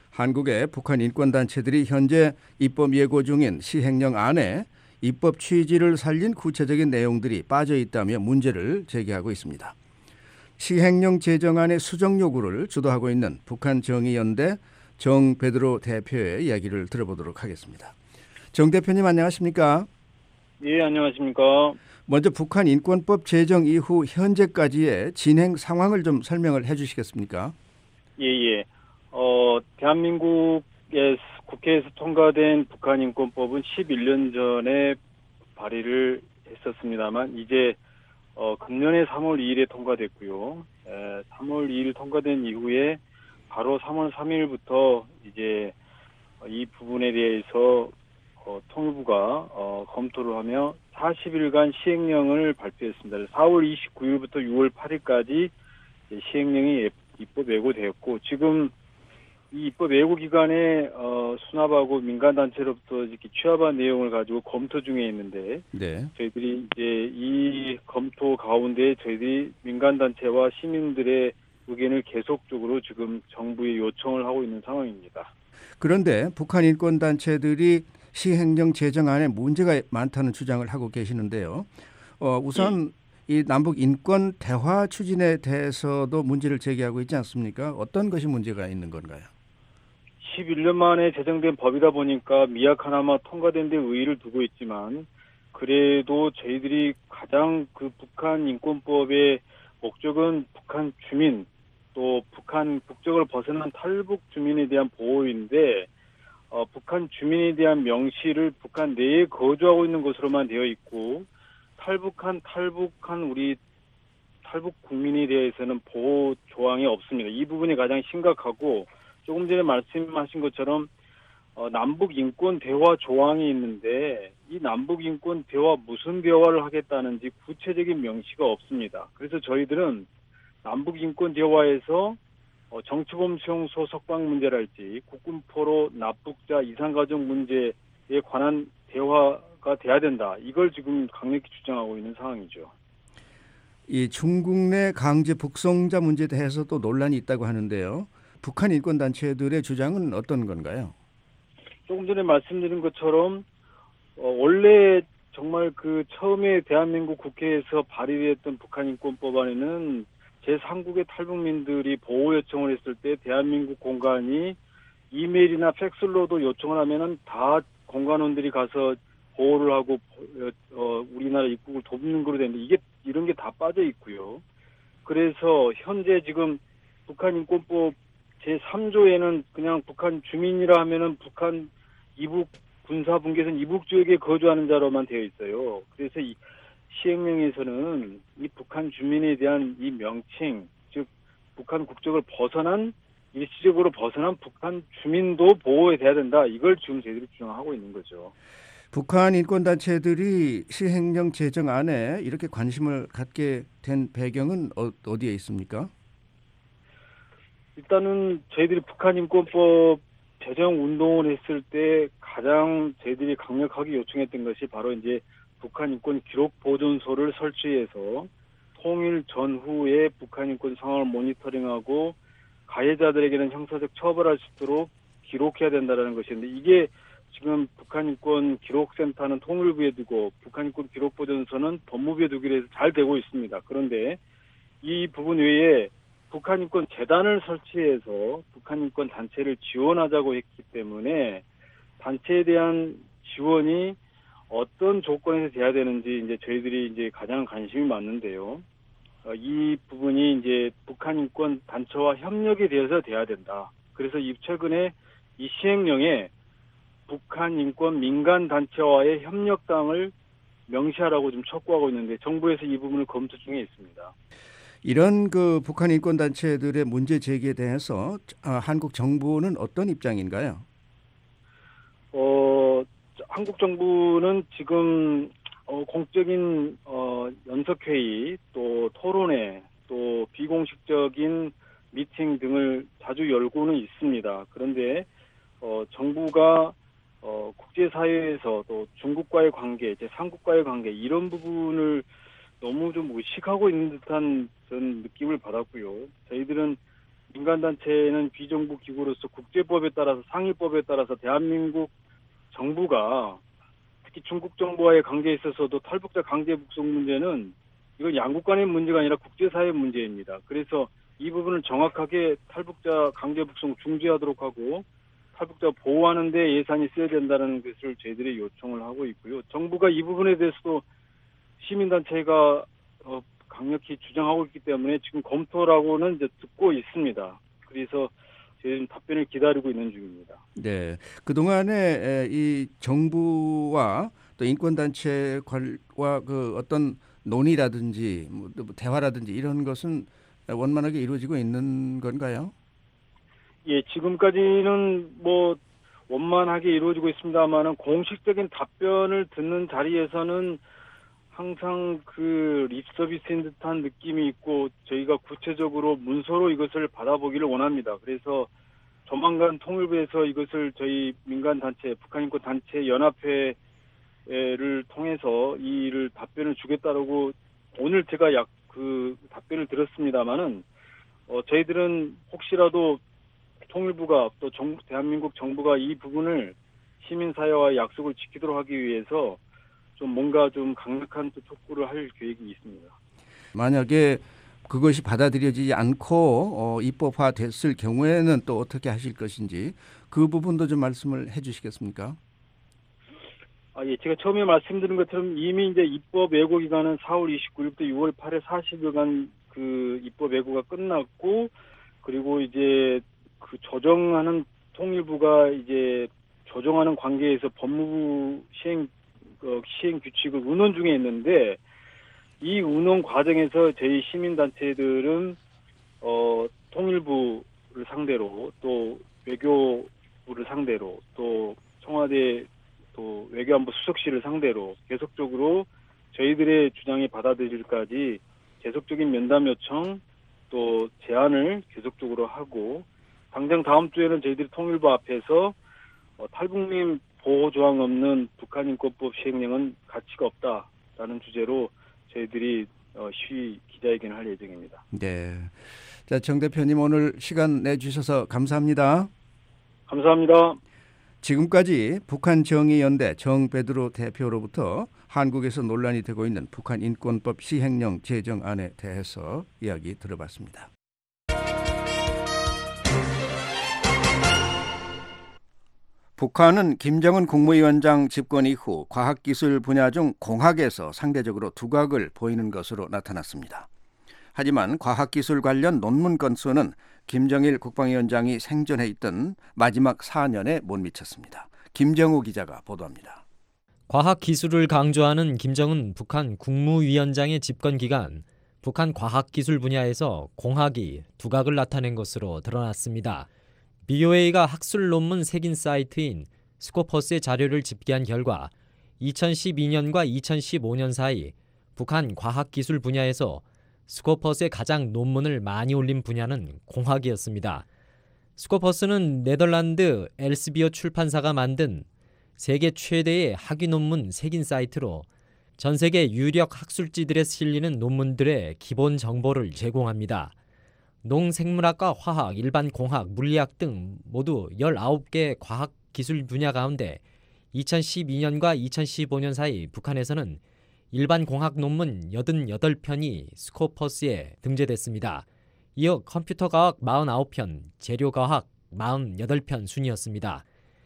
한국의 북한 인권단체들이 현재 입법 예고 중인 시행령 안에 입법 취지를 살린 구체적인 내용들이 빠져 있다며 문제를 제기하고 있습니다. 시행령 제정안의 수정 요구를 주도하고 있는 북한 정의연대 정베드로 대표의 이야기를 들어보도록 하겠습니다. 정 대표님 안녕하십니까? 예, 안녕하십니까? 먼저 북한 인권법 제정 이후 현재까지의 진행 상황을 좀 설명을 해 주시겠습니까? 예, 예. 어, 대한민국의 국회에서 통과된 북한 인권법은 십일 년 전에 발의를 했었습니다만 이제 어, 금년에 삼월 이일에 통과됐고요. 에, 삼월 이일 통과된 이후에 바로 삼월 삼일부터 이제 이 부분에 대해서 어, 통일부가 어, 검토를 하며 사십 일간 시행령을 발표했습니다. 사월 이십구일부터 유월 팔일까지 시행령이 입법 예고되었고 지금 이 입법 예고 기간에 어, 수납하고 민간단체로부터 이렇게 취합한 내용을 가지고 검토 중에 있는데 네. 저희들이 이제 이 검토 가운데 저희들이 민간단체와 시민들의 의견을 계속적으로 지금 정부에 요청을 하고 있는 상황입니다. 그런데 북한 인권단체들이 시행령 제정안에 문제가 많다는 주장을 하고 계시는데요. 어, 우선 이 남북 인권 대화 추진에 대해서도 문제를 제기하고 있지 않습니까? 어떤 것이 문제가 있는 건가요? 십일 년 만에 제정된 법이다 보니까 미약 하나마 통과된 데 의의를 두고 있지만 그래도 저희들이 가장 그 북한 인권법의 목적은 북한 주민 또 북한 국적을 벗어난 탈북 주민에 대한 보호인데 어, 북한 주민에 대한 명시를 북한 내에 거주하고 있는 것으로만 되어 있고 탈북한 탈북한 우리 탈북 국민에 대해서는 보호 조항이 없습니다. 이 부분이 가장 심각하고 조금 전에 말씀하신 것처럼 어, 남북 인권 대화 조항이 있는데 이 남북 인권 대화 무슨 대화를 하겠다는지 구체적인 명시가 없습니다. 그래서 저희들은 남북 인권 대화에서 어, 정치범 수용소 석방 문제랄지 국군포로 납북자 이산가족 문제에 관한 대화가 돼야 된다. 이걸 지금 강력히 주장하고 있는 상황이죠. 이 중국 내 강제 북송자 문제에 대해서도 논란이 있다고 하는데요. 북한 인권단체들의 주장은 어떤 건가요? 조금 전에 말씀드린 것처럼 어, 원래 정말 그 처음에 대한민국 국회에서 발의됐던 북한 인권법안에는 제삼국의 탈북민들이 보호 요청을 했을 때 대한민국 공간이 이메일이나 팩슬로도 요청을 하면은 다 공간원들이 가서 보호를 하고 어, 우리나라 입국을 돕는 거로 되는데 이게 이런 게 다 빠져 있고요. 그래서 현재 지금 북한 인권법 제삼조에는 그냥 북한 주민이라 하면은 북한 이북 군사분계선 이북 지역에 거주하는 자로만 되어 있어요. 그래서 이 시행령에서는 이 북한 주민에 대한 이 명칭, 즉 북한 국적을 벗어난 일시적으로 벗어난 북한 주민도 보호해야 된다. 이걸 지금 저희들이 주장하고 있는 거죠. 북한 인권단체들이 시행령 제정안에 이렇게 관심을 갖게 된 배경은 어, 어디에 있습니까? 일단은 저희들이 북한 인권법 제정 운동을 했을 때 가장 저희들이 강력하게 요청했던 것이 바로 이제 북한 인권 기록 보존소를 설치해서 통일 전후에 북한 인권 상황을 모니터링하고 가해자들에게는 형사적 처벌할 수 있도록 기록해야 된다는 것인데 이게 지금 북한 인권 기록센터는 통일부에 두고 북한 인권 기록 보존소는 법무부에 두기로 해서 잘 되고 있습니다. 그런데 이 부분 외에 북한 인권 재단을 설치해서 북한 인권 단체를 지원하자고 했기 때문에 단체에 대한 지원이 어떤 조건에서 돼야 되는지 이제 저희들이 이제 가장 관심이 많는데요. 어, 이 부분이 이제 북한 인권 단체와 협력이 되어서 돼야 된다. 그래서 이 최근에 이 시행령에 북한 인권 민간 단체와의 협력당을 명시하라고 좀 촉구하고 있는데 정부에서 이 부분을 검토 중에 있습니다. 이런 그 북한 인권단체들의 문제 제기에 대해서 아, 한국 정부는 어떤 입장인가요? 어, 한국 정부는 지금 어, 공적인 어, 연석회의 또 토론회 또 비공식적인 미팅 등을 자주 열고는 있습니다. 그런데 어, 정부가 어, 국제사회에서 또 중국과의 관계, 제삼국과의 관계 이런 부분을 너무 좀 의식하고 있는 듯한 전 느낌을 받았고요. 저희들은 민간단체는 비정부 기구로서 국제법에 따라서 상위법에 따라서 대한민국 정부가 특히 중국 정부와의 관계에 있어서도 탈북자 강제 북송 문제는 이건 양국 간의 문제가 아니라 국제사회 문제입니다. 그래서 이 부분을 정확하게 탈북자 강제 북송 중지하도록 하고 탈북자 보호하는 데 예산이 써야 된다는 것을 저희들이 요청을 하고 있고요. 정부가 이 부분에 대해서도 시민단체가 어, 강력히 주장하고 있기 때문에 지금 검토라고는 이제 듣고 있습니다. 그래서 저희는 답변을 기다리고 있는 중입니다. 네, 그동안에 이 정부와 또 인권단체와 그 어떤 논의라든지 뭐 대화라든지 이런 것은 원만하게 이루어지고 있는 건가요? 예, 지금까지는 뭐 원만하게 이루어지고 있습니다만은 공식적인 답변을 듣는 자리에서는 항상 그 립서비스인 듯한 느낌이 있고 저희가 구체적으로 문서로 이것을 받아보기를 원합니다. 그래서 조만간 통일부에서 이것을 저희 민간단체, 북한인권단체 연합회를 통해서 이 일을 답변을 주겠다라고 오늘 제가 약 그 답변을 들었습니다마는 어, 저희들은 혹시라도 통일부가 또 정부, 대한민국 정부가 이 부분을 시민사회와의 약속을 지키도록 하기 위해서 좀 뭔가 좀 강력한 또 촉구를 할 계획이 있습니다. 만약에 그것이 받아들여지지 않고 어, 입법화됐을 경우에는 또 어떻게 하실 것인지 그 부분도 좀 말씀을 해주시겠습니까? 아, 예, 제가 처음에 말씀드린 것처럼 이미 이제 입법 예고 기간은 사월 이십구일부터 유월 팔일 사십 일간 그 입법 예고가 끝났고 그리고 이제 그 조정하는 통일부가 이제 조정하는 관계에서 법무부 시행 어, 시행 규칙을 운원 중에 있는데 이 운원 과정에서 저희 시민단체들은 어, 통일부를 상대로 또 외교부를 상대로 또 청와대 또 외교안보 수석실을 상대로 계속적으로 저희들의 주장이 받아들일까지 계속적인 면담 요청 또 제안을 계속적으로 하고 당장 다음 주에는 저희들이 통일부 앞에서 어, 탈북민 보호조항 없는 북한인권법 시행령은 가치가 없다라는 주제로 저희들이 어, 시위 기자회견을 할 예정입니다. 네, 자, 정 대표님 오늘 시간 내주셔서 감사합니다. 감사합니다. 지금까지 북한정의연대 정베드로 대표로부터 한국에서 논란이 되고 있는 북한인권법 시행령 제정안에 대해서 이야기 들어봤습니다. 북한은 김정은 국무위원장 집권 이후 과학기술 분야 중 공학에서 상대적으로 두각을 보이는 것으로 나타났습니다. 하지만 과학기술 관련 논문 건수는 김정일 국방위원장이 생전에 있던 마지막 사 년에 못 미쳤습니다. 김정우 기자가 보도합니다. 과학기술을 강조하는 김정은 북한 국무위원장의 집권 기간, 북한 과학기술 분야에서 공학이 두각을 나타낸 것으로 드러났습니다. 비오에이가 학술 논문 색인 사이트인 스코퍼스의 자료를 집계한 결과 이천십이 년과 이천십오 년 사이 북한 과학기술 분야에서 스코퍼스에 가장 논문을 많이 올린 분야는 공학이었습니다. 스코퍼스는 네덜란드 엘스비어 출판사가 만든 세계 최대의 학위 논문 색인 사이트로 전 세계 유력 학술지들에 실리는 논문들의 기본 정보를 제공합니다. 농생물학과 화학, 일반 공학, 물리학 등 모두 열아홉 개 과학 기술 분야 가운데 이천십이 년과 이천십오 년 사이 북한에서는 일반 공학 논문 팔십팔 편이 스코퍼스에 등재됐습니다. 이어 컴퓨터과학 사십구 편, 재료과학 사십팔 편 순이었습니다.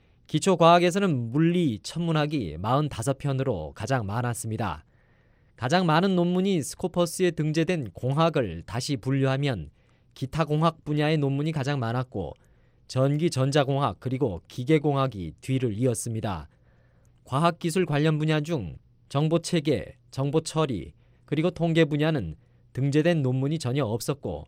기초과학에서는 물리, 천문학이 사십오 편으로 가장 많았습니다. 가장 많은 논문이 스코퍼스에 등재된 공학을 다시 분류하면 기타 공학 분야의 논문이 가장 많았고 전기 전자공학 그리고 기계공학이 뒤를 이었습니다. 과학기술 관련 분야 중 정보체계, 정보처리, 그리고 통계 분야는 등재된 논문이 전혀 없었고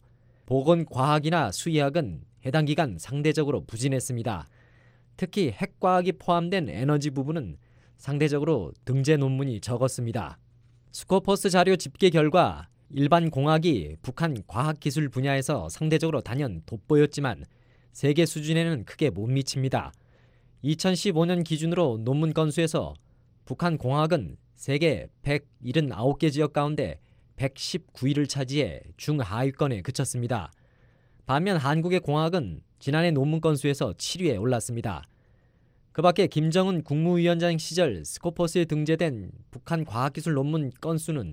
보건과학이나 수의학은 해당 기간 상대적으로 부진했습니다. 특히 핵과학이 포함된 에너지 부분은 상대적으로 등재 논문이 적었습니다. 스코퍼스 자료 집계 결과 일반 공학이 북한 과학기술 분야에서 상대적으로 단연 돋보였지만 세계 수준에는 크게 못 미칩니다. 이천십오 년 기준으로 논문 건수에서 북한 공학은 세계 백칠십구 개 지역 가운데 백십구 위를 차지해 중하위권에 그쳤습니다. 반면 한국의 공학은 지난해 논문 건수에서 칠 위에 올랐습니다. 그 밖에 김정은 국무위원장 시절 스코퍼스에 등재된 북한 과학기술 논문 건수는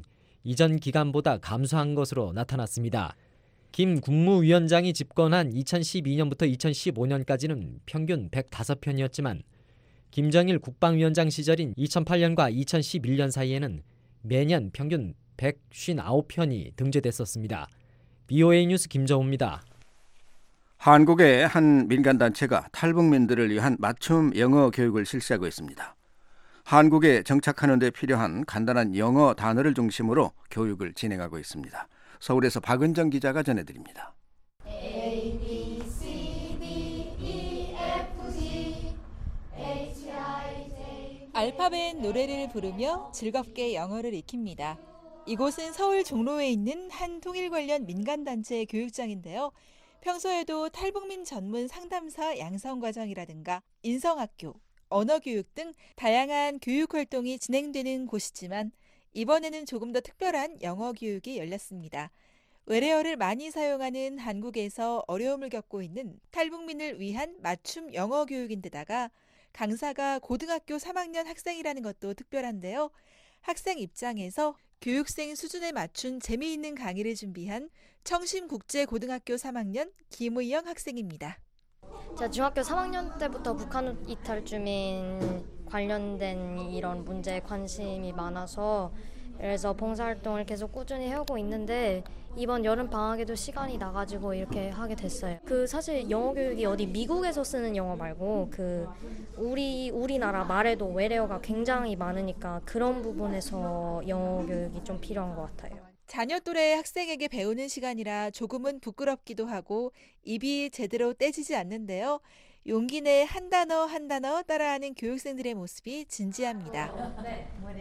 이전 기간보다 감소한 것으로 나타났습니다. 김 국무위원장이 집권한 이천십이 년부터 이천십오 년까지는 평균 백오 편이었지만 김정일 국방위원장 시절인 이천팔 년과 이천십일 년 사이에는 매년 평균 백오십구 편이 등재됐었습니다. 비오에이 뉴스 김정우입니다. 한국의 한 민간단체가 탈북민들을 위한 맞춤 영어 교육을 실시하고 있습니다. 한국에 정착하는 데 필요한 간단한 영어 단어를 중심으로 교육을 진행하고 있습니다. 서울에서 박은정 기자가 전해드립니다. A, B, C, D, E, F, G, H, I, J. 알파벳 노래를 부르며 즐겁게 영어를 익힙니다. 이곳은 서울 종로에 있는 한 통일 관련 민간단체 교육장인데요. 평소에도 탈북민 전문 상담사 양성과정이라든가 인성학교, 언어교육 등 다양한 교육활동이 진행되는 곳이지만 이번에는 조금 더 특별한 영어 교육이 열렸습니다. 외래어를 많이 사용하는 한국에서 어려움을 겪고 있는 탈북민을 위한 맞춤 영어 교육인데다가 강사가 고등학교 삼 학년 학생이라는 것도 특별한데요. 학생 입장에서 교육생 수준에 맞춘 재미있는 강의를 준비한 청심국제고등학교 삼 학년 김의영 학생입니다. 제가 중학교 삼 학년 때부터 북한 이탈 주민 관련된 이런 문제에 관심이 많아서 그래서 봉사활동을 계속 꾸준히 해오고 있는데 이번 여름 방학에도 시간이 나가지고 이렇게 하게 됐어요. 그 사실 영어 교육이 어디 미국에서 쓰는 영어 말고 그 우리 우리나라 말에도 외래어가 굉장히 많으니까 그런 부분에서 영어 교육이 좀 필요한 것 같아요. 자녀 또래 학생에게 배우는 시간이라 조금은 부끄럽기도 하고 입이 제대로 떼지지 않는데요. 용기 내 한 단어 한 단어 따라하는 교육생들의 모습이 진지합니다. 애플,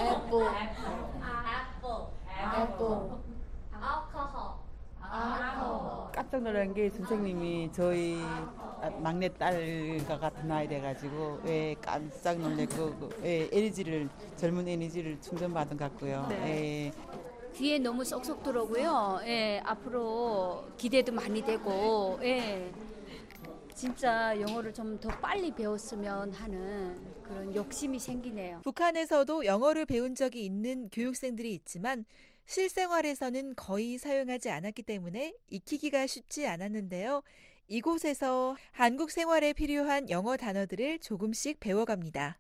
애플, 알코올. 깜짝 놀란 게 선생님이 저희 막내 딸과 같은 아이 돼가지고 왜 깜짝 놀랐고 왜 에너지를 젊은 에너지를 충전받은 것 같고요. 네. 예. 귀에 너무 쏙쏙 들어오고요. 예, 앞으로 기대도 많이 되고, 예, 진짜 영어를 좀 더 빨리 배웠으면 하는 그런 욕심이 생기네요. 북한에서도 영어를 배운 적이 있는 교육생들이 있지만 실생활에서는 거의 사용하지 않았기 때문에 익히기가 쉽지 않았는데요. 이곳에서 한국 생활에 필요한 영어 단어들을 조금씩 배워갑니다.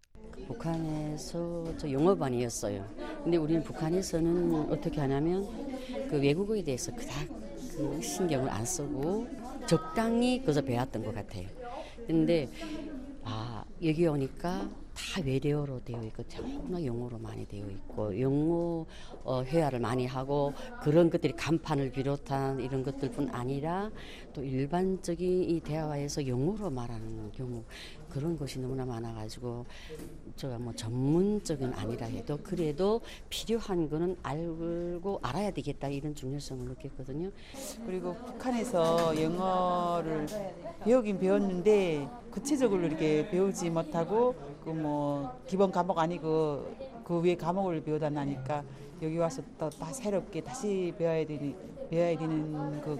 북한에서 저 영어반이었어요. 근데 우리는 북한에서는 어떻게 하냐면 그 외국어에 대해서 그닥 그 신경을 안 쓰고 적당히 그저 배웠던 것 같아요. 근데 아 여기 오니까 다 외래어로 되어 있고 전부 영어로 많이 되어 있고 영어 어, 회화를 많이 하고 그런 것들이 간판을 비롯한 이런 것들뿐 아니라 또 일반적인 이 대화에서 영어로 말하는 경우 그런 것이 너무나 많아가지고 제가 뭐 전문적인 아니라 해도 그래도 필요한 거는 알고 알아야 되겠다 이런 중요성을 느꼈거든요. 그리고 북한에서 영어를 배우긴 배웠는데 구체적으로 이렇게 배우지 못하고 그 뭐 기본 과목 아니고 그 위에 과목을 배우다 나니까 여기 와서 또 다 새롭게 다시 배워야 되는 배워야 되는 그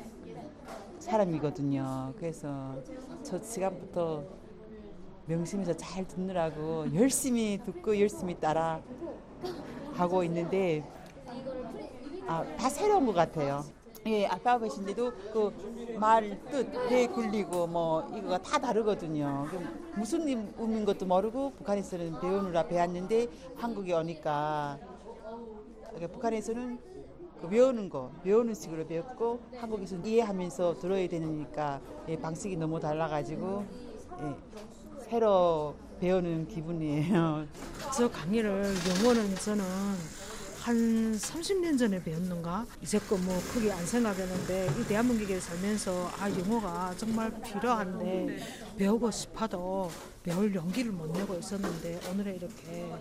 사람이거든요. 그래서 첫 시간부터 명심해서 잘 듣느라고 열심히 듣고 열심히 따라 하고 있는데 아, 다 새로운 것 같아요. 예, 알파벳인데도 그 말 뜻, 배 굴리고 뭐 이거가 다 다르거든요. 무슨 의미인 것도 모르고 북한에서는 배우느라 배웠는데 한국에 오니까 북한에서는 그 외우는 거, 외우는 식으로 배웠고 한국에서는 이해하면서 들어야 되니까 예, 방식이 너무 달라가지고 예, 새로 배우는 기분이에요. 저 강의를 영어는 저는 한 삼십 년 전에 배웠는가? 이제껏 뭐 크게 안 생각했는데 이 대한민국에 살면서 아 영어가 정말 필요한데 배우고 싶어도 배울 용기를 못 내고 있었는데 오늘에 이렇게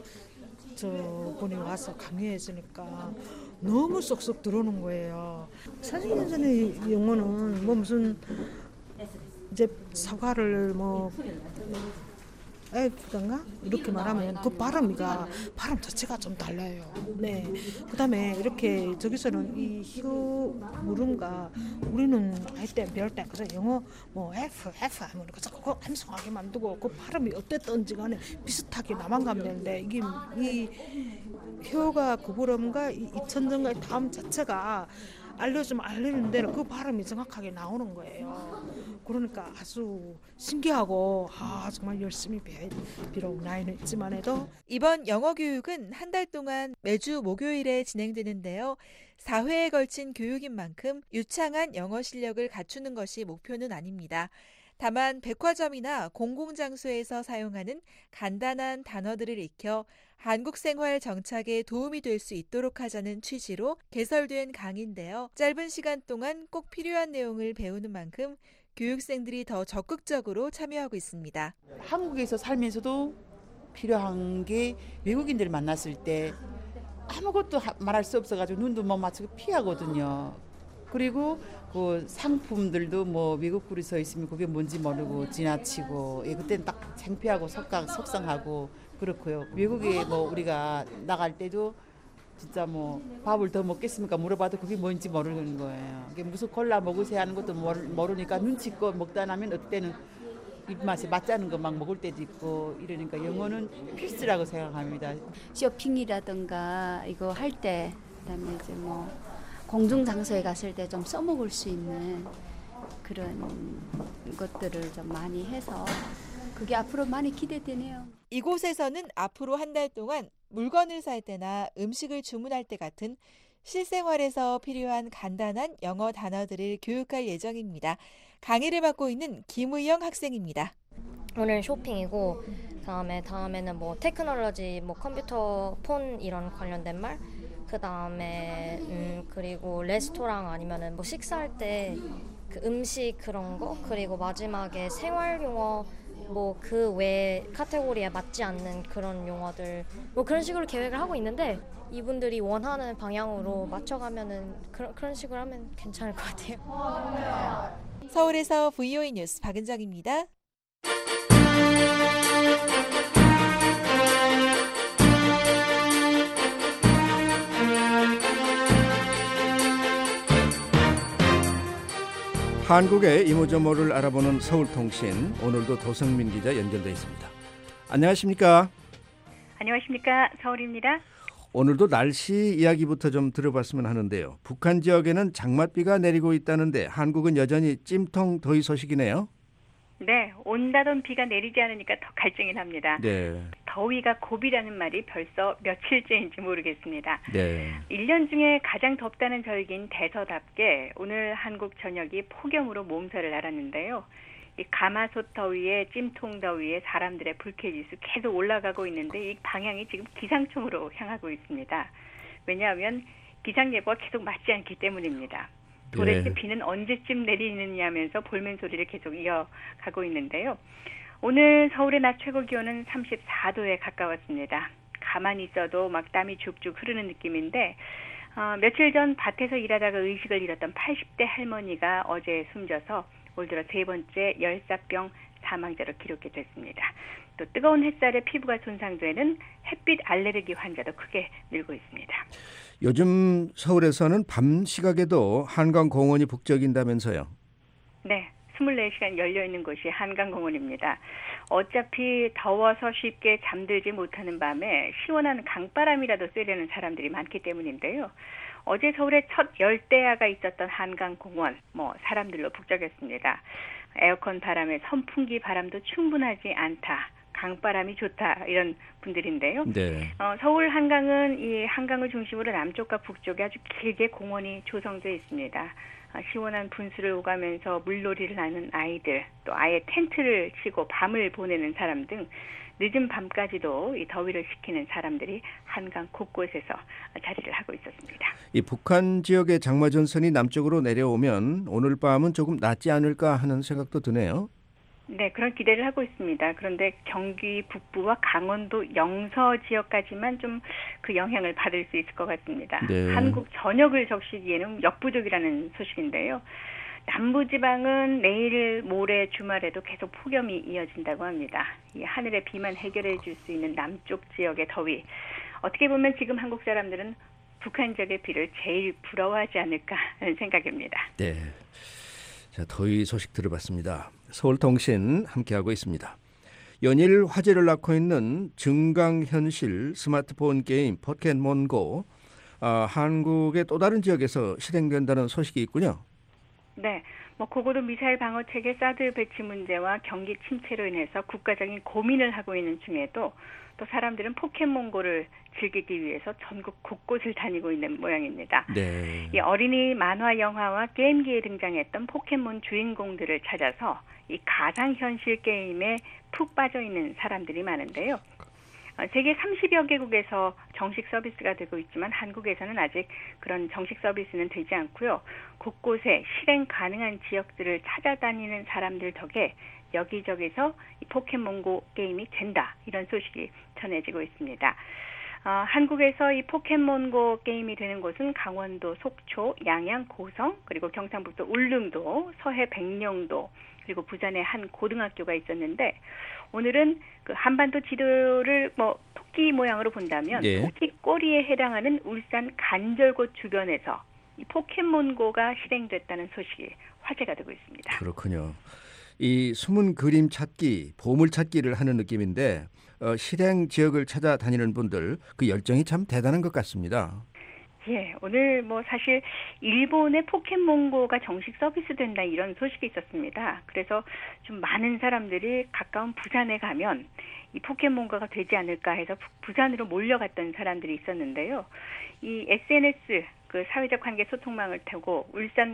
저분이 와서 강의해 주니까 너무 쏙쏙 들어오는 거예요. 사십 년 전에 영어는 뭐 무슨 이제 사과를 뭐 에프던가 이렇게 말하면 그 발음이가 발음 자체가 좀 달라요. 네. 그다음에 이렇게 저기서는 이 휴 물음과 우리는 할 때 배울 때 그래서 영어 뭐 F F 하면 그래서 그거 암송하게 만들고 그 발음이 어땠던지 간에 비슷하게 나만 가면 되는데 이게 이 효가 그부름과 입천정과의 다음 자체가 알려주면 알려주는 대로 그 발음이 정확하게 나오는 거예요. 그러니까 아주 신기하고 아 정말 열심히 배, 비록 나이는 있지만 해도 이번 영어 교육은 한 달 동안 매주 목요일에 진행되는데요. 사 회에 걸친 교육인 만큼 유창한 영어 실력을 갖추는 것이 목표는 아닙니다. 다만 백화점이나 공공장소에서 사용하는 간단한 단어들을 익혀 한국 생활 정착에 도움이 될 수 있도록 하자는 취지로 개설된 강의인데요. 짧은 시간 동안 꼭 필요한 내용을 배우는 만큼 교육생들이 더 적극적으로 참여하고 있습니다. 한국에서 살면서도 필요한 게 외국인들 만났을 때 아무것도 말할 수 없어가지고 눈도 못 맞추고 피하거든요. 그리고 그 상품들도 뭐 외국 글이 서 있으면 그게 뭔지 모르고 지나치고 예, 그때는 딱 창피하고 속각, 속상하고 그렇고요. 외국에 뭐 우리가 나갈 때도 진짜 뭐 밥을 더 먹겠습니까 물어봐도 그게 뭔지 모르는 거예요. 이게 무슨 콜라 먹으세요 하는 것도 모르니까 눈치껏 먹다 나면 어때는 입맛에 맞지 않은 거 막 먹을 때도 있고 이러니까 영어는 필수라고 생각합니다. 쇼핑이라든가 이거 할 때 그다음에 이제 뭐 공중 장소에 갔을 때 좀 써먹을 수 있는 그런 것들을 좀 많이 해서 그게 앞으로 많이 기대되네요. 이곳에서는 앞으로 한 달 동안 물건을 살 때나 음식을 주문할 때 같은 실생활에서 필요한 간단한 영어 단어들을 교육할 예정입니다. 강의를 맡고 있는 김의영 학생입니다. 오늘 쇼핑이고 그다음에 다음에는 뭐 테크놀로지, 뭐 컴퓨터, 폰 이런 관련된 말. 그 다음에 음 그리고 레스토랑 아니면은 뭐 식사할 때 그 음식 그런 거 그리고 마지막에 생활 용어 뭐 그 외 카테고리에 맞지 않는 그런 용어들 뭐 그런 식으로 계획을 하고 있는데 이분들이 원하는 방향으로 맞춰가면은 그런 그런 식으로 하면 괜찮을 것 같아요. 서울에서 브이오에이 뉴스 박은정입니다. 한국의 이모저모를 알아보는 서울통신, 오늘도 도성민 기자 연결돼 있습니다. 안녕하십니까? 안녕하십니까? 서울입니다. 오늘도 날씨 이야기부터 좀 들어봤으면 하는데요. 북한 지역에는 장맛비가 내리고 있다는데 한국은 여전히 찜통 더위 소식이네요. 네, 온다던 비가 내리지 않으니까 더 갈증이 납니다. 네. 더위가 고비라는 말이 벌써 며칠째인지 모르겠습니다. 네. 일 년 중에 가장 덥다는 절기인 대서답게 오늘 한국 전역이 폭염으로 몸살을 앓았는데요. 이 가마솥 더위에 찜통 더위에 사람들의 불쾌지수 계속 올라가고 있는데 이 방향이 지금 기상청으로 향하고 있습니다. 왜냐하면 기상예보가 계속 맞지 않기 때문입니다. 도대체 예. 비는 언제쯤 내리느냐면서 볼멘 소리를 계속 이어가고 있는데요. 오늘 서울의 낮 최고 기온은 삼십사 도에 가까웠습니다. 가만히 있어도 막 땀이 죽죽 흐르는 느낌인데 어, 며칠 전 밭에서 일하다가 의식을 잃었던 팔십 대 할머니가 어제 숨져서 올 들어 세 번째 열사병 사망자로 기록이 됐습니다. 또 뜨거운 햇살에 피부가 손상되는 햇빛 알레르기 환자도 크게 늘고 있습니다. 요즘 서울에서는 밤 시각에도 한강공원이 북적인다면서요? 네, 이십사 시간 열려있는 곳이 한강공원입니다. 어차피 더워서 쉽게 잠들지 못하는 밤에 시원한 강바람이라도 쐬려는 사람들이 많기 때문인데요. 어제 서울에 첫 열대야가 있었던 한강공원, 뭐 사람들로 북적였습니다. 에어컨 바람에 선풍기 바람도 충분하지 않다. 강바람이 좋다 이런 분들인데요. 네. 어, 서울 한강은 이 한강을 중심으로 남쪽과 북쪽에 아주 길게 공원이 조성되어 있습니다. 어, 시원한 분수를 오가면서 물놀이를 하는 아이들, 또 아예 텐트를 치고 밤을 보내는 사람 등 늦은 밤까지도 이 더위를 식히는 사람들이 한강 곳곳에서 자리를 하고 있었습니다. 이 북한 지역의 장마 전선이 남쪽으로 내려오면 오늘 밤은 조금 낫지 않을까 하는 생각도 드네요. 네, 그런 기대를 하고 있습니다. 그런데 경기 북부와 강원도 영서 지역까지만 좀 그 영향을 받을 수 있을 것 같습니다. 네. 한국 전역을 적시기에는 역부족이라는 소식인데요. 남부지방은 내일 모레 주말에도 계속 폭염이 이어진다고 합니다. 이 하늘의 비만 해결해 줄 수 있는 남쪽 지역의 더위. 어떻게 보면 지금 한국 사람들은 북한 지역의 비를 제일 부러워하지 않을까 하는 생각입니다. 네. 자, 더위 소식 들어봤습니다. 서울통신 함께하고 있습니다. 연일 화제를 낳고 있는 증강현실 스마트폰 게임 포켓몬고, 아, 한국의 또 다른 지역에서 실행된다는 소식이 있군요. 네, 뭐 고고도 미사일 방어 체계 사드 배치 문제와 경기 침체로 인해서 국가적인 고민을 하고 있는 중에도 또 사람들은 포켓몬고를 즐기기 위해서 전국 곳곳을 다니고 있는 모양입니다. 네. 이 어린이 만화 영화와 게임기에 등장했던 포켓몬 주인공들을 찾아서 이 가상현실 게임에 푹 빠져 있는 사람들이 많은데요. 세계 삼십여 개국에서 정식 서비스가 되고 있지만 한국에서는 아직 그런 정식 서비스는 되지 않고요. 곳곳에 실행 가능한 지역들을 찾아다니는 사람들 덕에 여기저기서 이 포켓몬고 게임이 된다, 이런 소식이 전해지고 있습니다. 어, 한국에서 이 포켓몬고 게임이 되는 곳은 강원도 속초, 양양, 고성, 그리고 경상북도 울릉도, 서해 백령도, 그리고 부산의 한 고등학교가 있었는데, 오늘은 그 한반도 지도를 뭐 토끼 모양으로 본다면 예. 토끼 꼬리에 해당하는 울산 간절곶 주변에서 이 포켓몬고가 실행됐다는 소식이 화제가 되고 있습니다. 그렇군요. 이 숨은 그림 찾기, 보물 찾기를 하는 느낌인데 어, 실행 지역을 찾아다니는 분들 그 열정이 참 대단한 것 같습니다. 예, 오늘 뭐 사실 일본의 포켓몬고가 정식 서비스 된다, 이런 소식이 있었습니다. 그래서 좀 많은 사람들이 가까운 부산에 가면 이 포켓몬고가 되지 않을까 해서 부산으로 몰려갔던 사람들이 있었는데요. 이 에스엔에스, 그 사회적 관계 소통망을 타고 울산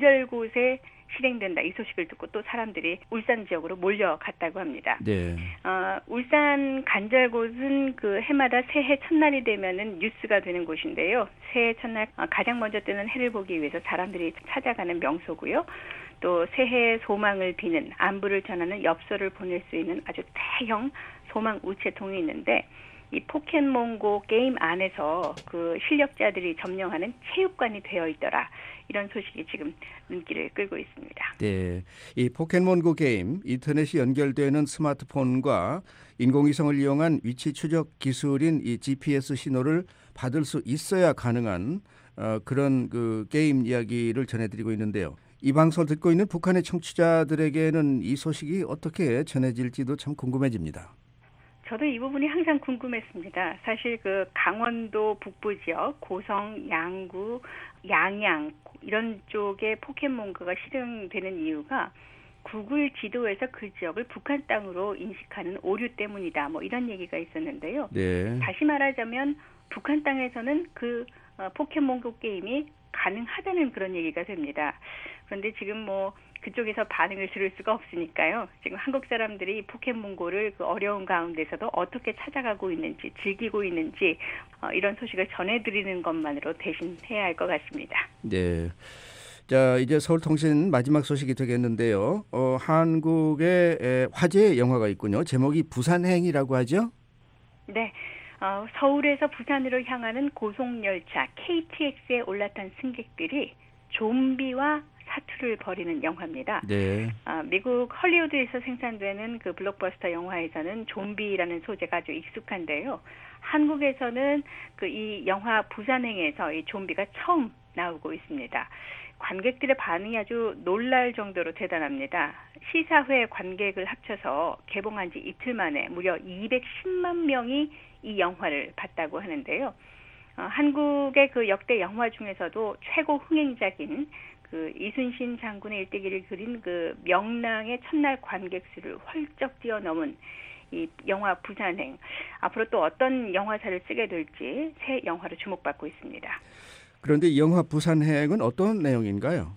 간절곶에 실행된다, 이 소식을 듣고 또 사람들이 울산 지역으로 몰려갔다고 합니다. 네. 어, 울산 간절곶은 그 해마다 새해 첫날이 되면은 뉴스가 되는 곳인데요. 새해 첫날 가장 먼저 뜨는 해를 보기 위해서 사람들이 찾아가는 명소고요. 또 새해 소망을 비는, 안부를 전하는 엽서를 보낼 수 있는 아주 대형 소망 우체통이 있는데, 이 포켓몬고 게임 안에서 그 실력자들이 점령하는 체육관이 되어 있더라, 이런 소식이 지금 눈길을 끌고 있습니다. 네, 이 포켓몬고 게임, 인터넷이 연결되는 스마트폰과 인공위성을 이용한 위치 추적 기술인 이 지피에스 신호를 받을 수 있어야 가능한 어, 그런 그 게임 이야기를 전해드리고 있는데요. 이 방송을 듣고 있는 북한의 청취자들에게는 이 소식이 어떻게 전해질지도 참 궁금해집니다. 저도 이 부분이 항상 궁금했습니다. 사실 그 강원도 북부 지역, 고성, 양구, 양양 이런 쪽에 포켓몬고가 실행되는 이유가 구글 지도에서 그 지역을 북한 땅으로 인식하는 오류 때문이다, 뭐 이런 얘기가 있었는데요. 네. 다시 말하자면 북한 땅에서는 그 어, 포켓몬고 게임이 가능하다는 그런 얘기가 됩니다. 그런데 지금 뭐 그쪽에서 반응을 들을 수가 없으니까요. 지금 한국 사람들이 포켓몬고를 그 어려운 가운데서도 어떻게 찾아가고 있는지, 즐기고 있는지 어, 이런 소식을 전해드리는 것만으로 대신해야 할 것 같습니다. 네. 자, 이제 서울통신 마지막 소식이 되겠는데요. 어, 한국의 에, 화제의 영화가 있군요. 제목이 부산행이라고 하죠? 네. 어, 서울에서 부산으로 향하는 고속열차 케이티엑스에 올라탄 승객들이 좀비와 사투를 벌이는 영화입니다. 네. 아, 미국 헐리우드에서 생산되는 그 블록버스터 영화에서는 좀비라는 소재가 아주 익숙한데요. 한국에서는 그 이 영화 부산행에서 이 좀비가 처음 나오고 있습니다. 관객들의 반응이 아주 놀랄 정도로 대단합니다. 시사회 관객을 합쳐서 개봉한 지 이틀 만에 무려 이백십만 명이 이 영화를 봤다고 하는데요. 어, 한국의 그 역대 영화 중에서도 최고 흥행작인 그 이순신 장군의 일대기를 그린 그 명랑의 첫날 관객 수를 헐쩍 뛰어넘은 이 영화 부산행, 앞으로 또 어떤 영화사를 쓰게 될지 새 영화로 주목받고 있습니다. 그런데 이 영화 부산행은 어떤 내용인가요?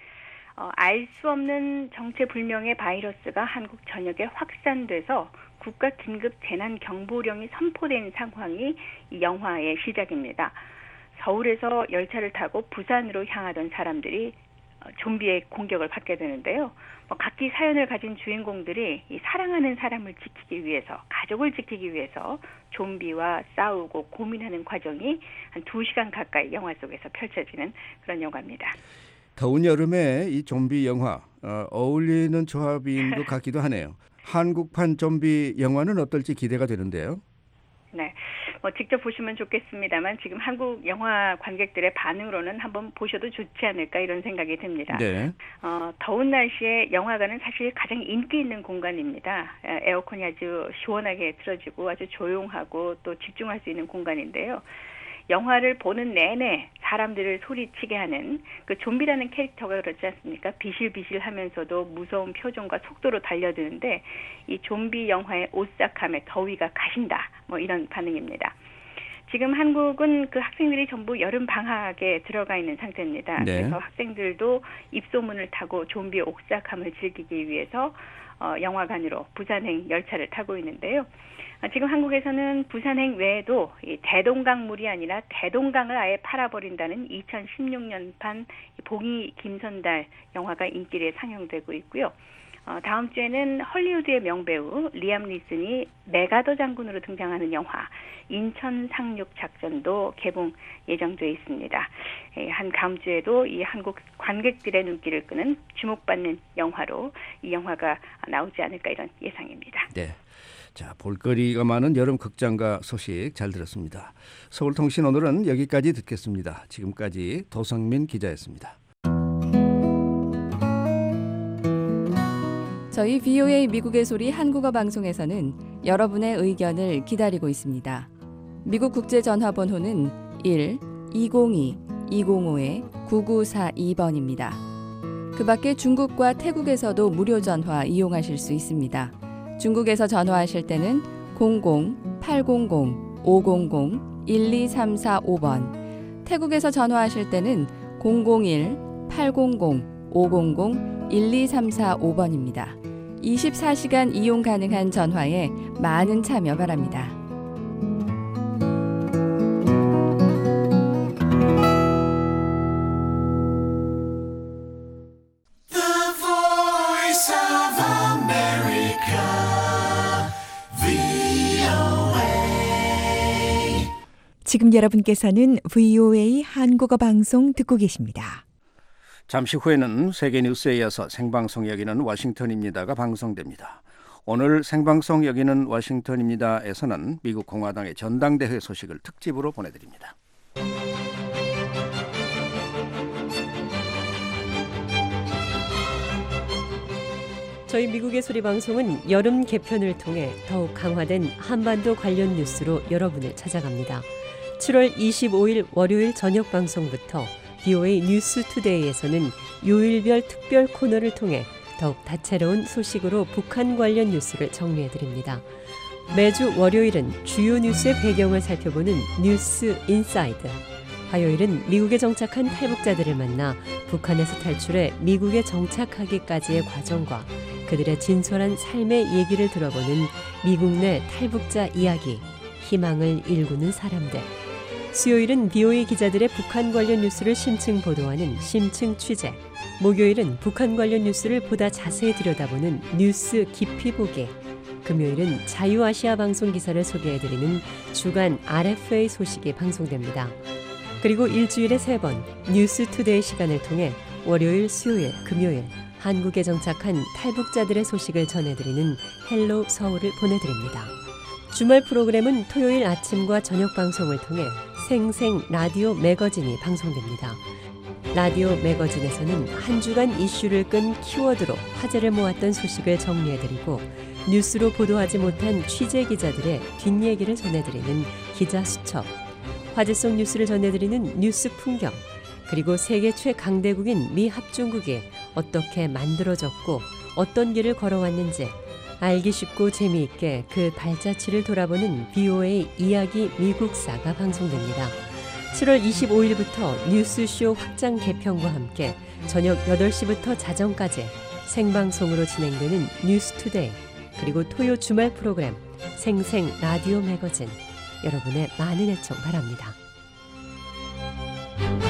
어, 알 수 없는 정체불명의 바이러스가 한국 전역에 확산돼서 국가 긴급 재난 경보령이 선포된 상황이 이 영화의 시작입니다. 서울에서 열차를 타고 부산으로 향하던 사람들이 좀비의 공격을 받게 되는데요. 뭐 각기 사연을 가진 주인공들이 이 사랑하는 사람을 지키기 위해서, 가족을 지키기 위해서 좀비와 싸우고 고민하는 과정이 한 두 시간 가까이 영화 속에서 펼쳐지는 그런 영화입니다. 더운 여름에 이 좀비 영화 어, 어울리는 조합인 것 같기도 하네요. 한국판 좀비 영화는 어떨지 기대가 되는데요. 네, 뭐 직접 보시면 좋겠습니다만 지금 한국 영화 관객들의 반응으로는 한번 보셔도 좋지 않을까 이런 생각이 듭니다. 네. 어, 더운 날씨에 영화관은 사실 가장 인기 있는 공간입니다. 에어컨이 아주 시원하게 틀어지고 아주 조용하고 또 집중할 수 있는 공간인데요. 영화를 보는 내내 사람들을 소리치게 하는 그 좀비라는 캐릭터가 그렇지 않습니까? 비실비실하면서도 무서운 표정과 속도로 달려드는데 이 좀비 영화의 오싹함에 더위가 가신다. 뭐 이런 반응입니다. 지금 한국은 그 학생들이 전부 여름 방학에 들어가 있는 상태입니다. 네. 그래서 학생들도 입소문을 타고 좀비 옥삭함을 즐기기 위해서 어, 영화관으로 부산행 열차를 타고 있는데요. 지금 한국에서는 부산행 외에도 이 대동강물이 아니라 대동강을 아예 팔아버린다는 이천십육 년판 봉이 김선달 영화가 인기리에 상영되고 있고요. 어, 다음 주에는 헐리우드의 명배우 리암 니슨이 메가더 장군으로 등장하는 영화 인천 상륙 작전도 개봉 예정돼 있습니다. 예, 한 다음 주에도 이 한국 관객들의 눈길을 끄는 주목받는 영화로 이 영화가 나오지 않을까 이런 예상입니다. 네. 자, 볼거리가 많은 여름 극장가 소식 잘 들었습니다. 서울통신 오늘은 여기까지 듣겠습니다. 지금까지 도성민 기자였습니다. 저희 브이오에이 미국의 소리 한국어 방송에서는 여러분의 의견을 기다리고 있습니다. 미국 국제전화번호는 일 이공이 이공오 구구사이 번입니다. 그 밖에 중국과 태국에서도 무료 전화 이용하실 수 있습니다. 중국에서 전화하실 때는 공공 팔공공 오공공 일이삼사오 번, 태국에서 전화하실 때는 공공일 팔공공 오공공 일이삼사오 번입니다. 이십사 시간 이용 가능한 전화에 많은 참여 바랍니다. 지금 여러분께서는 브이오에이 한국어 방송 듣고 계십니다. 잠시 후에는 세계 뉴스에 이어서 생방송 여기는 워싱턴입니다가 방송됩니다. 오늘 생방송 여기는 워싱턴입니다에서는 미국 공화당의 전당대회 소식을 특집으로 보내드립니다. 저희 미국의 소리 방송은 여름 개편을 통해 더욱 강화된 한반도 관련 뉴스로 여러분을 찾아갑니다. 칠월 이십오일 월요일 저녁 방송부터 브이오에이 뉴스 투데이에서는 요일별 특별 코너를 통해 더욱 다채로운 소식으로 북한 관련 뉴스를 정리해드립니다. 매주 월요일은 주요 뉴스의 배경을 살펴보는 뉴스 인사이드, 화요일은 미국에 정착한 탈북자들을 만나 북한에서 탈출해 미국에 정착하기까지의 과정과 그들의 진솔한 삶의 얘기를 들어보는 미국 내 탈북자 이야기, 희망을 일구는 사람들. 수요일은 브이오에이 기자들의 북한 관련 뉴스를 심층 보도하는 심층 취재. 목요일은 북한 관련 뉴스를 보다 자세히 들여다보는 뉴스 깊이 보기. 금요일은 자유아시아 방송 기사를 소개해드리는 주간 알에프에이 소식이 방송됩니다. 그리고 일주일에 세 번 뉴스 투데이 시간을 통해 월요일, 수요일, 금요일 한국에 정착한 탈북자들의 소식을 전해드리는 헬로 서울을 보내드립니다. 주말 프로그램은 토요일 아침과 저녁 방송을 통해 생생 라디오 매거진이 방송됩니다. 라디오 매거진에서는 한 주간 이슈를 끈 키워드로 화제를 모았던 소식을 정리해드리고 뉴스로 보도하지 못한 취재 기자들의 뒷얘기를 전해드리는 기자 수첩, 화제 속 뉴스를 전해드리는 뉴스 풍경, 그리고 세계 최강대국인 미 합중국이 어떻게 만들어졌고 어떤 길을 걸어왔는지 알기 쉽고 재미있게 그 발자취를 돌아보는 브이오에이 이야기 미국사가 방송됩니다. 칠월 이십오일부터 뉴스쇼 확장 개편과 함께 저녁 여덟 시부터 자정까지 생방송으로 진행되는 뉴스투데이, 그리고 토요 주말 프로그램 생생 라디오 매거진, 여러분의 많은 애청 바랍니다.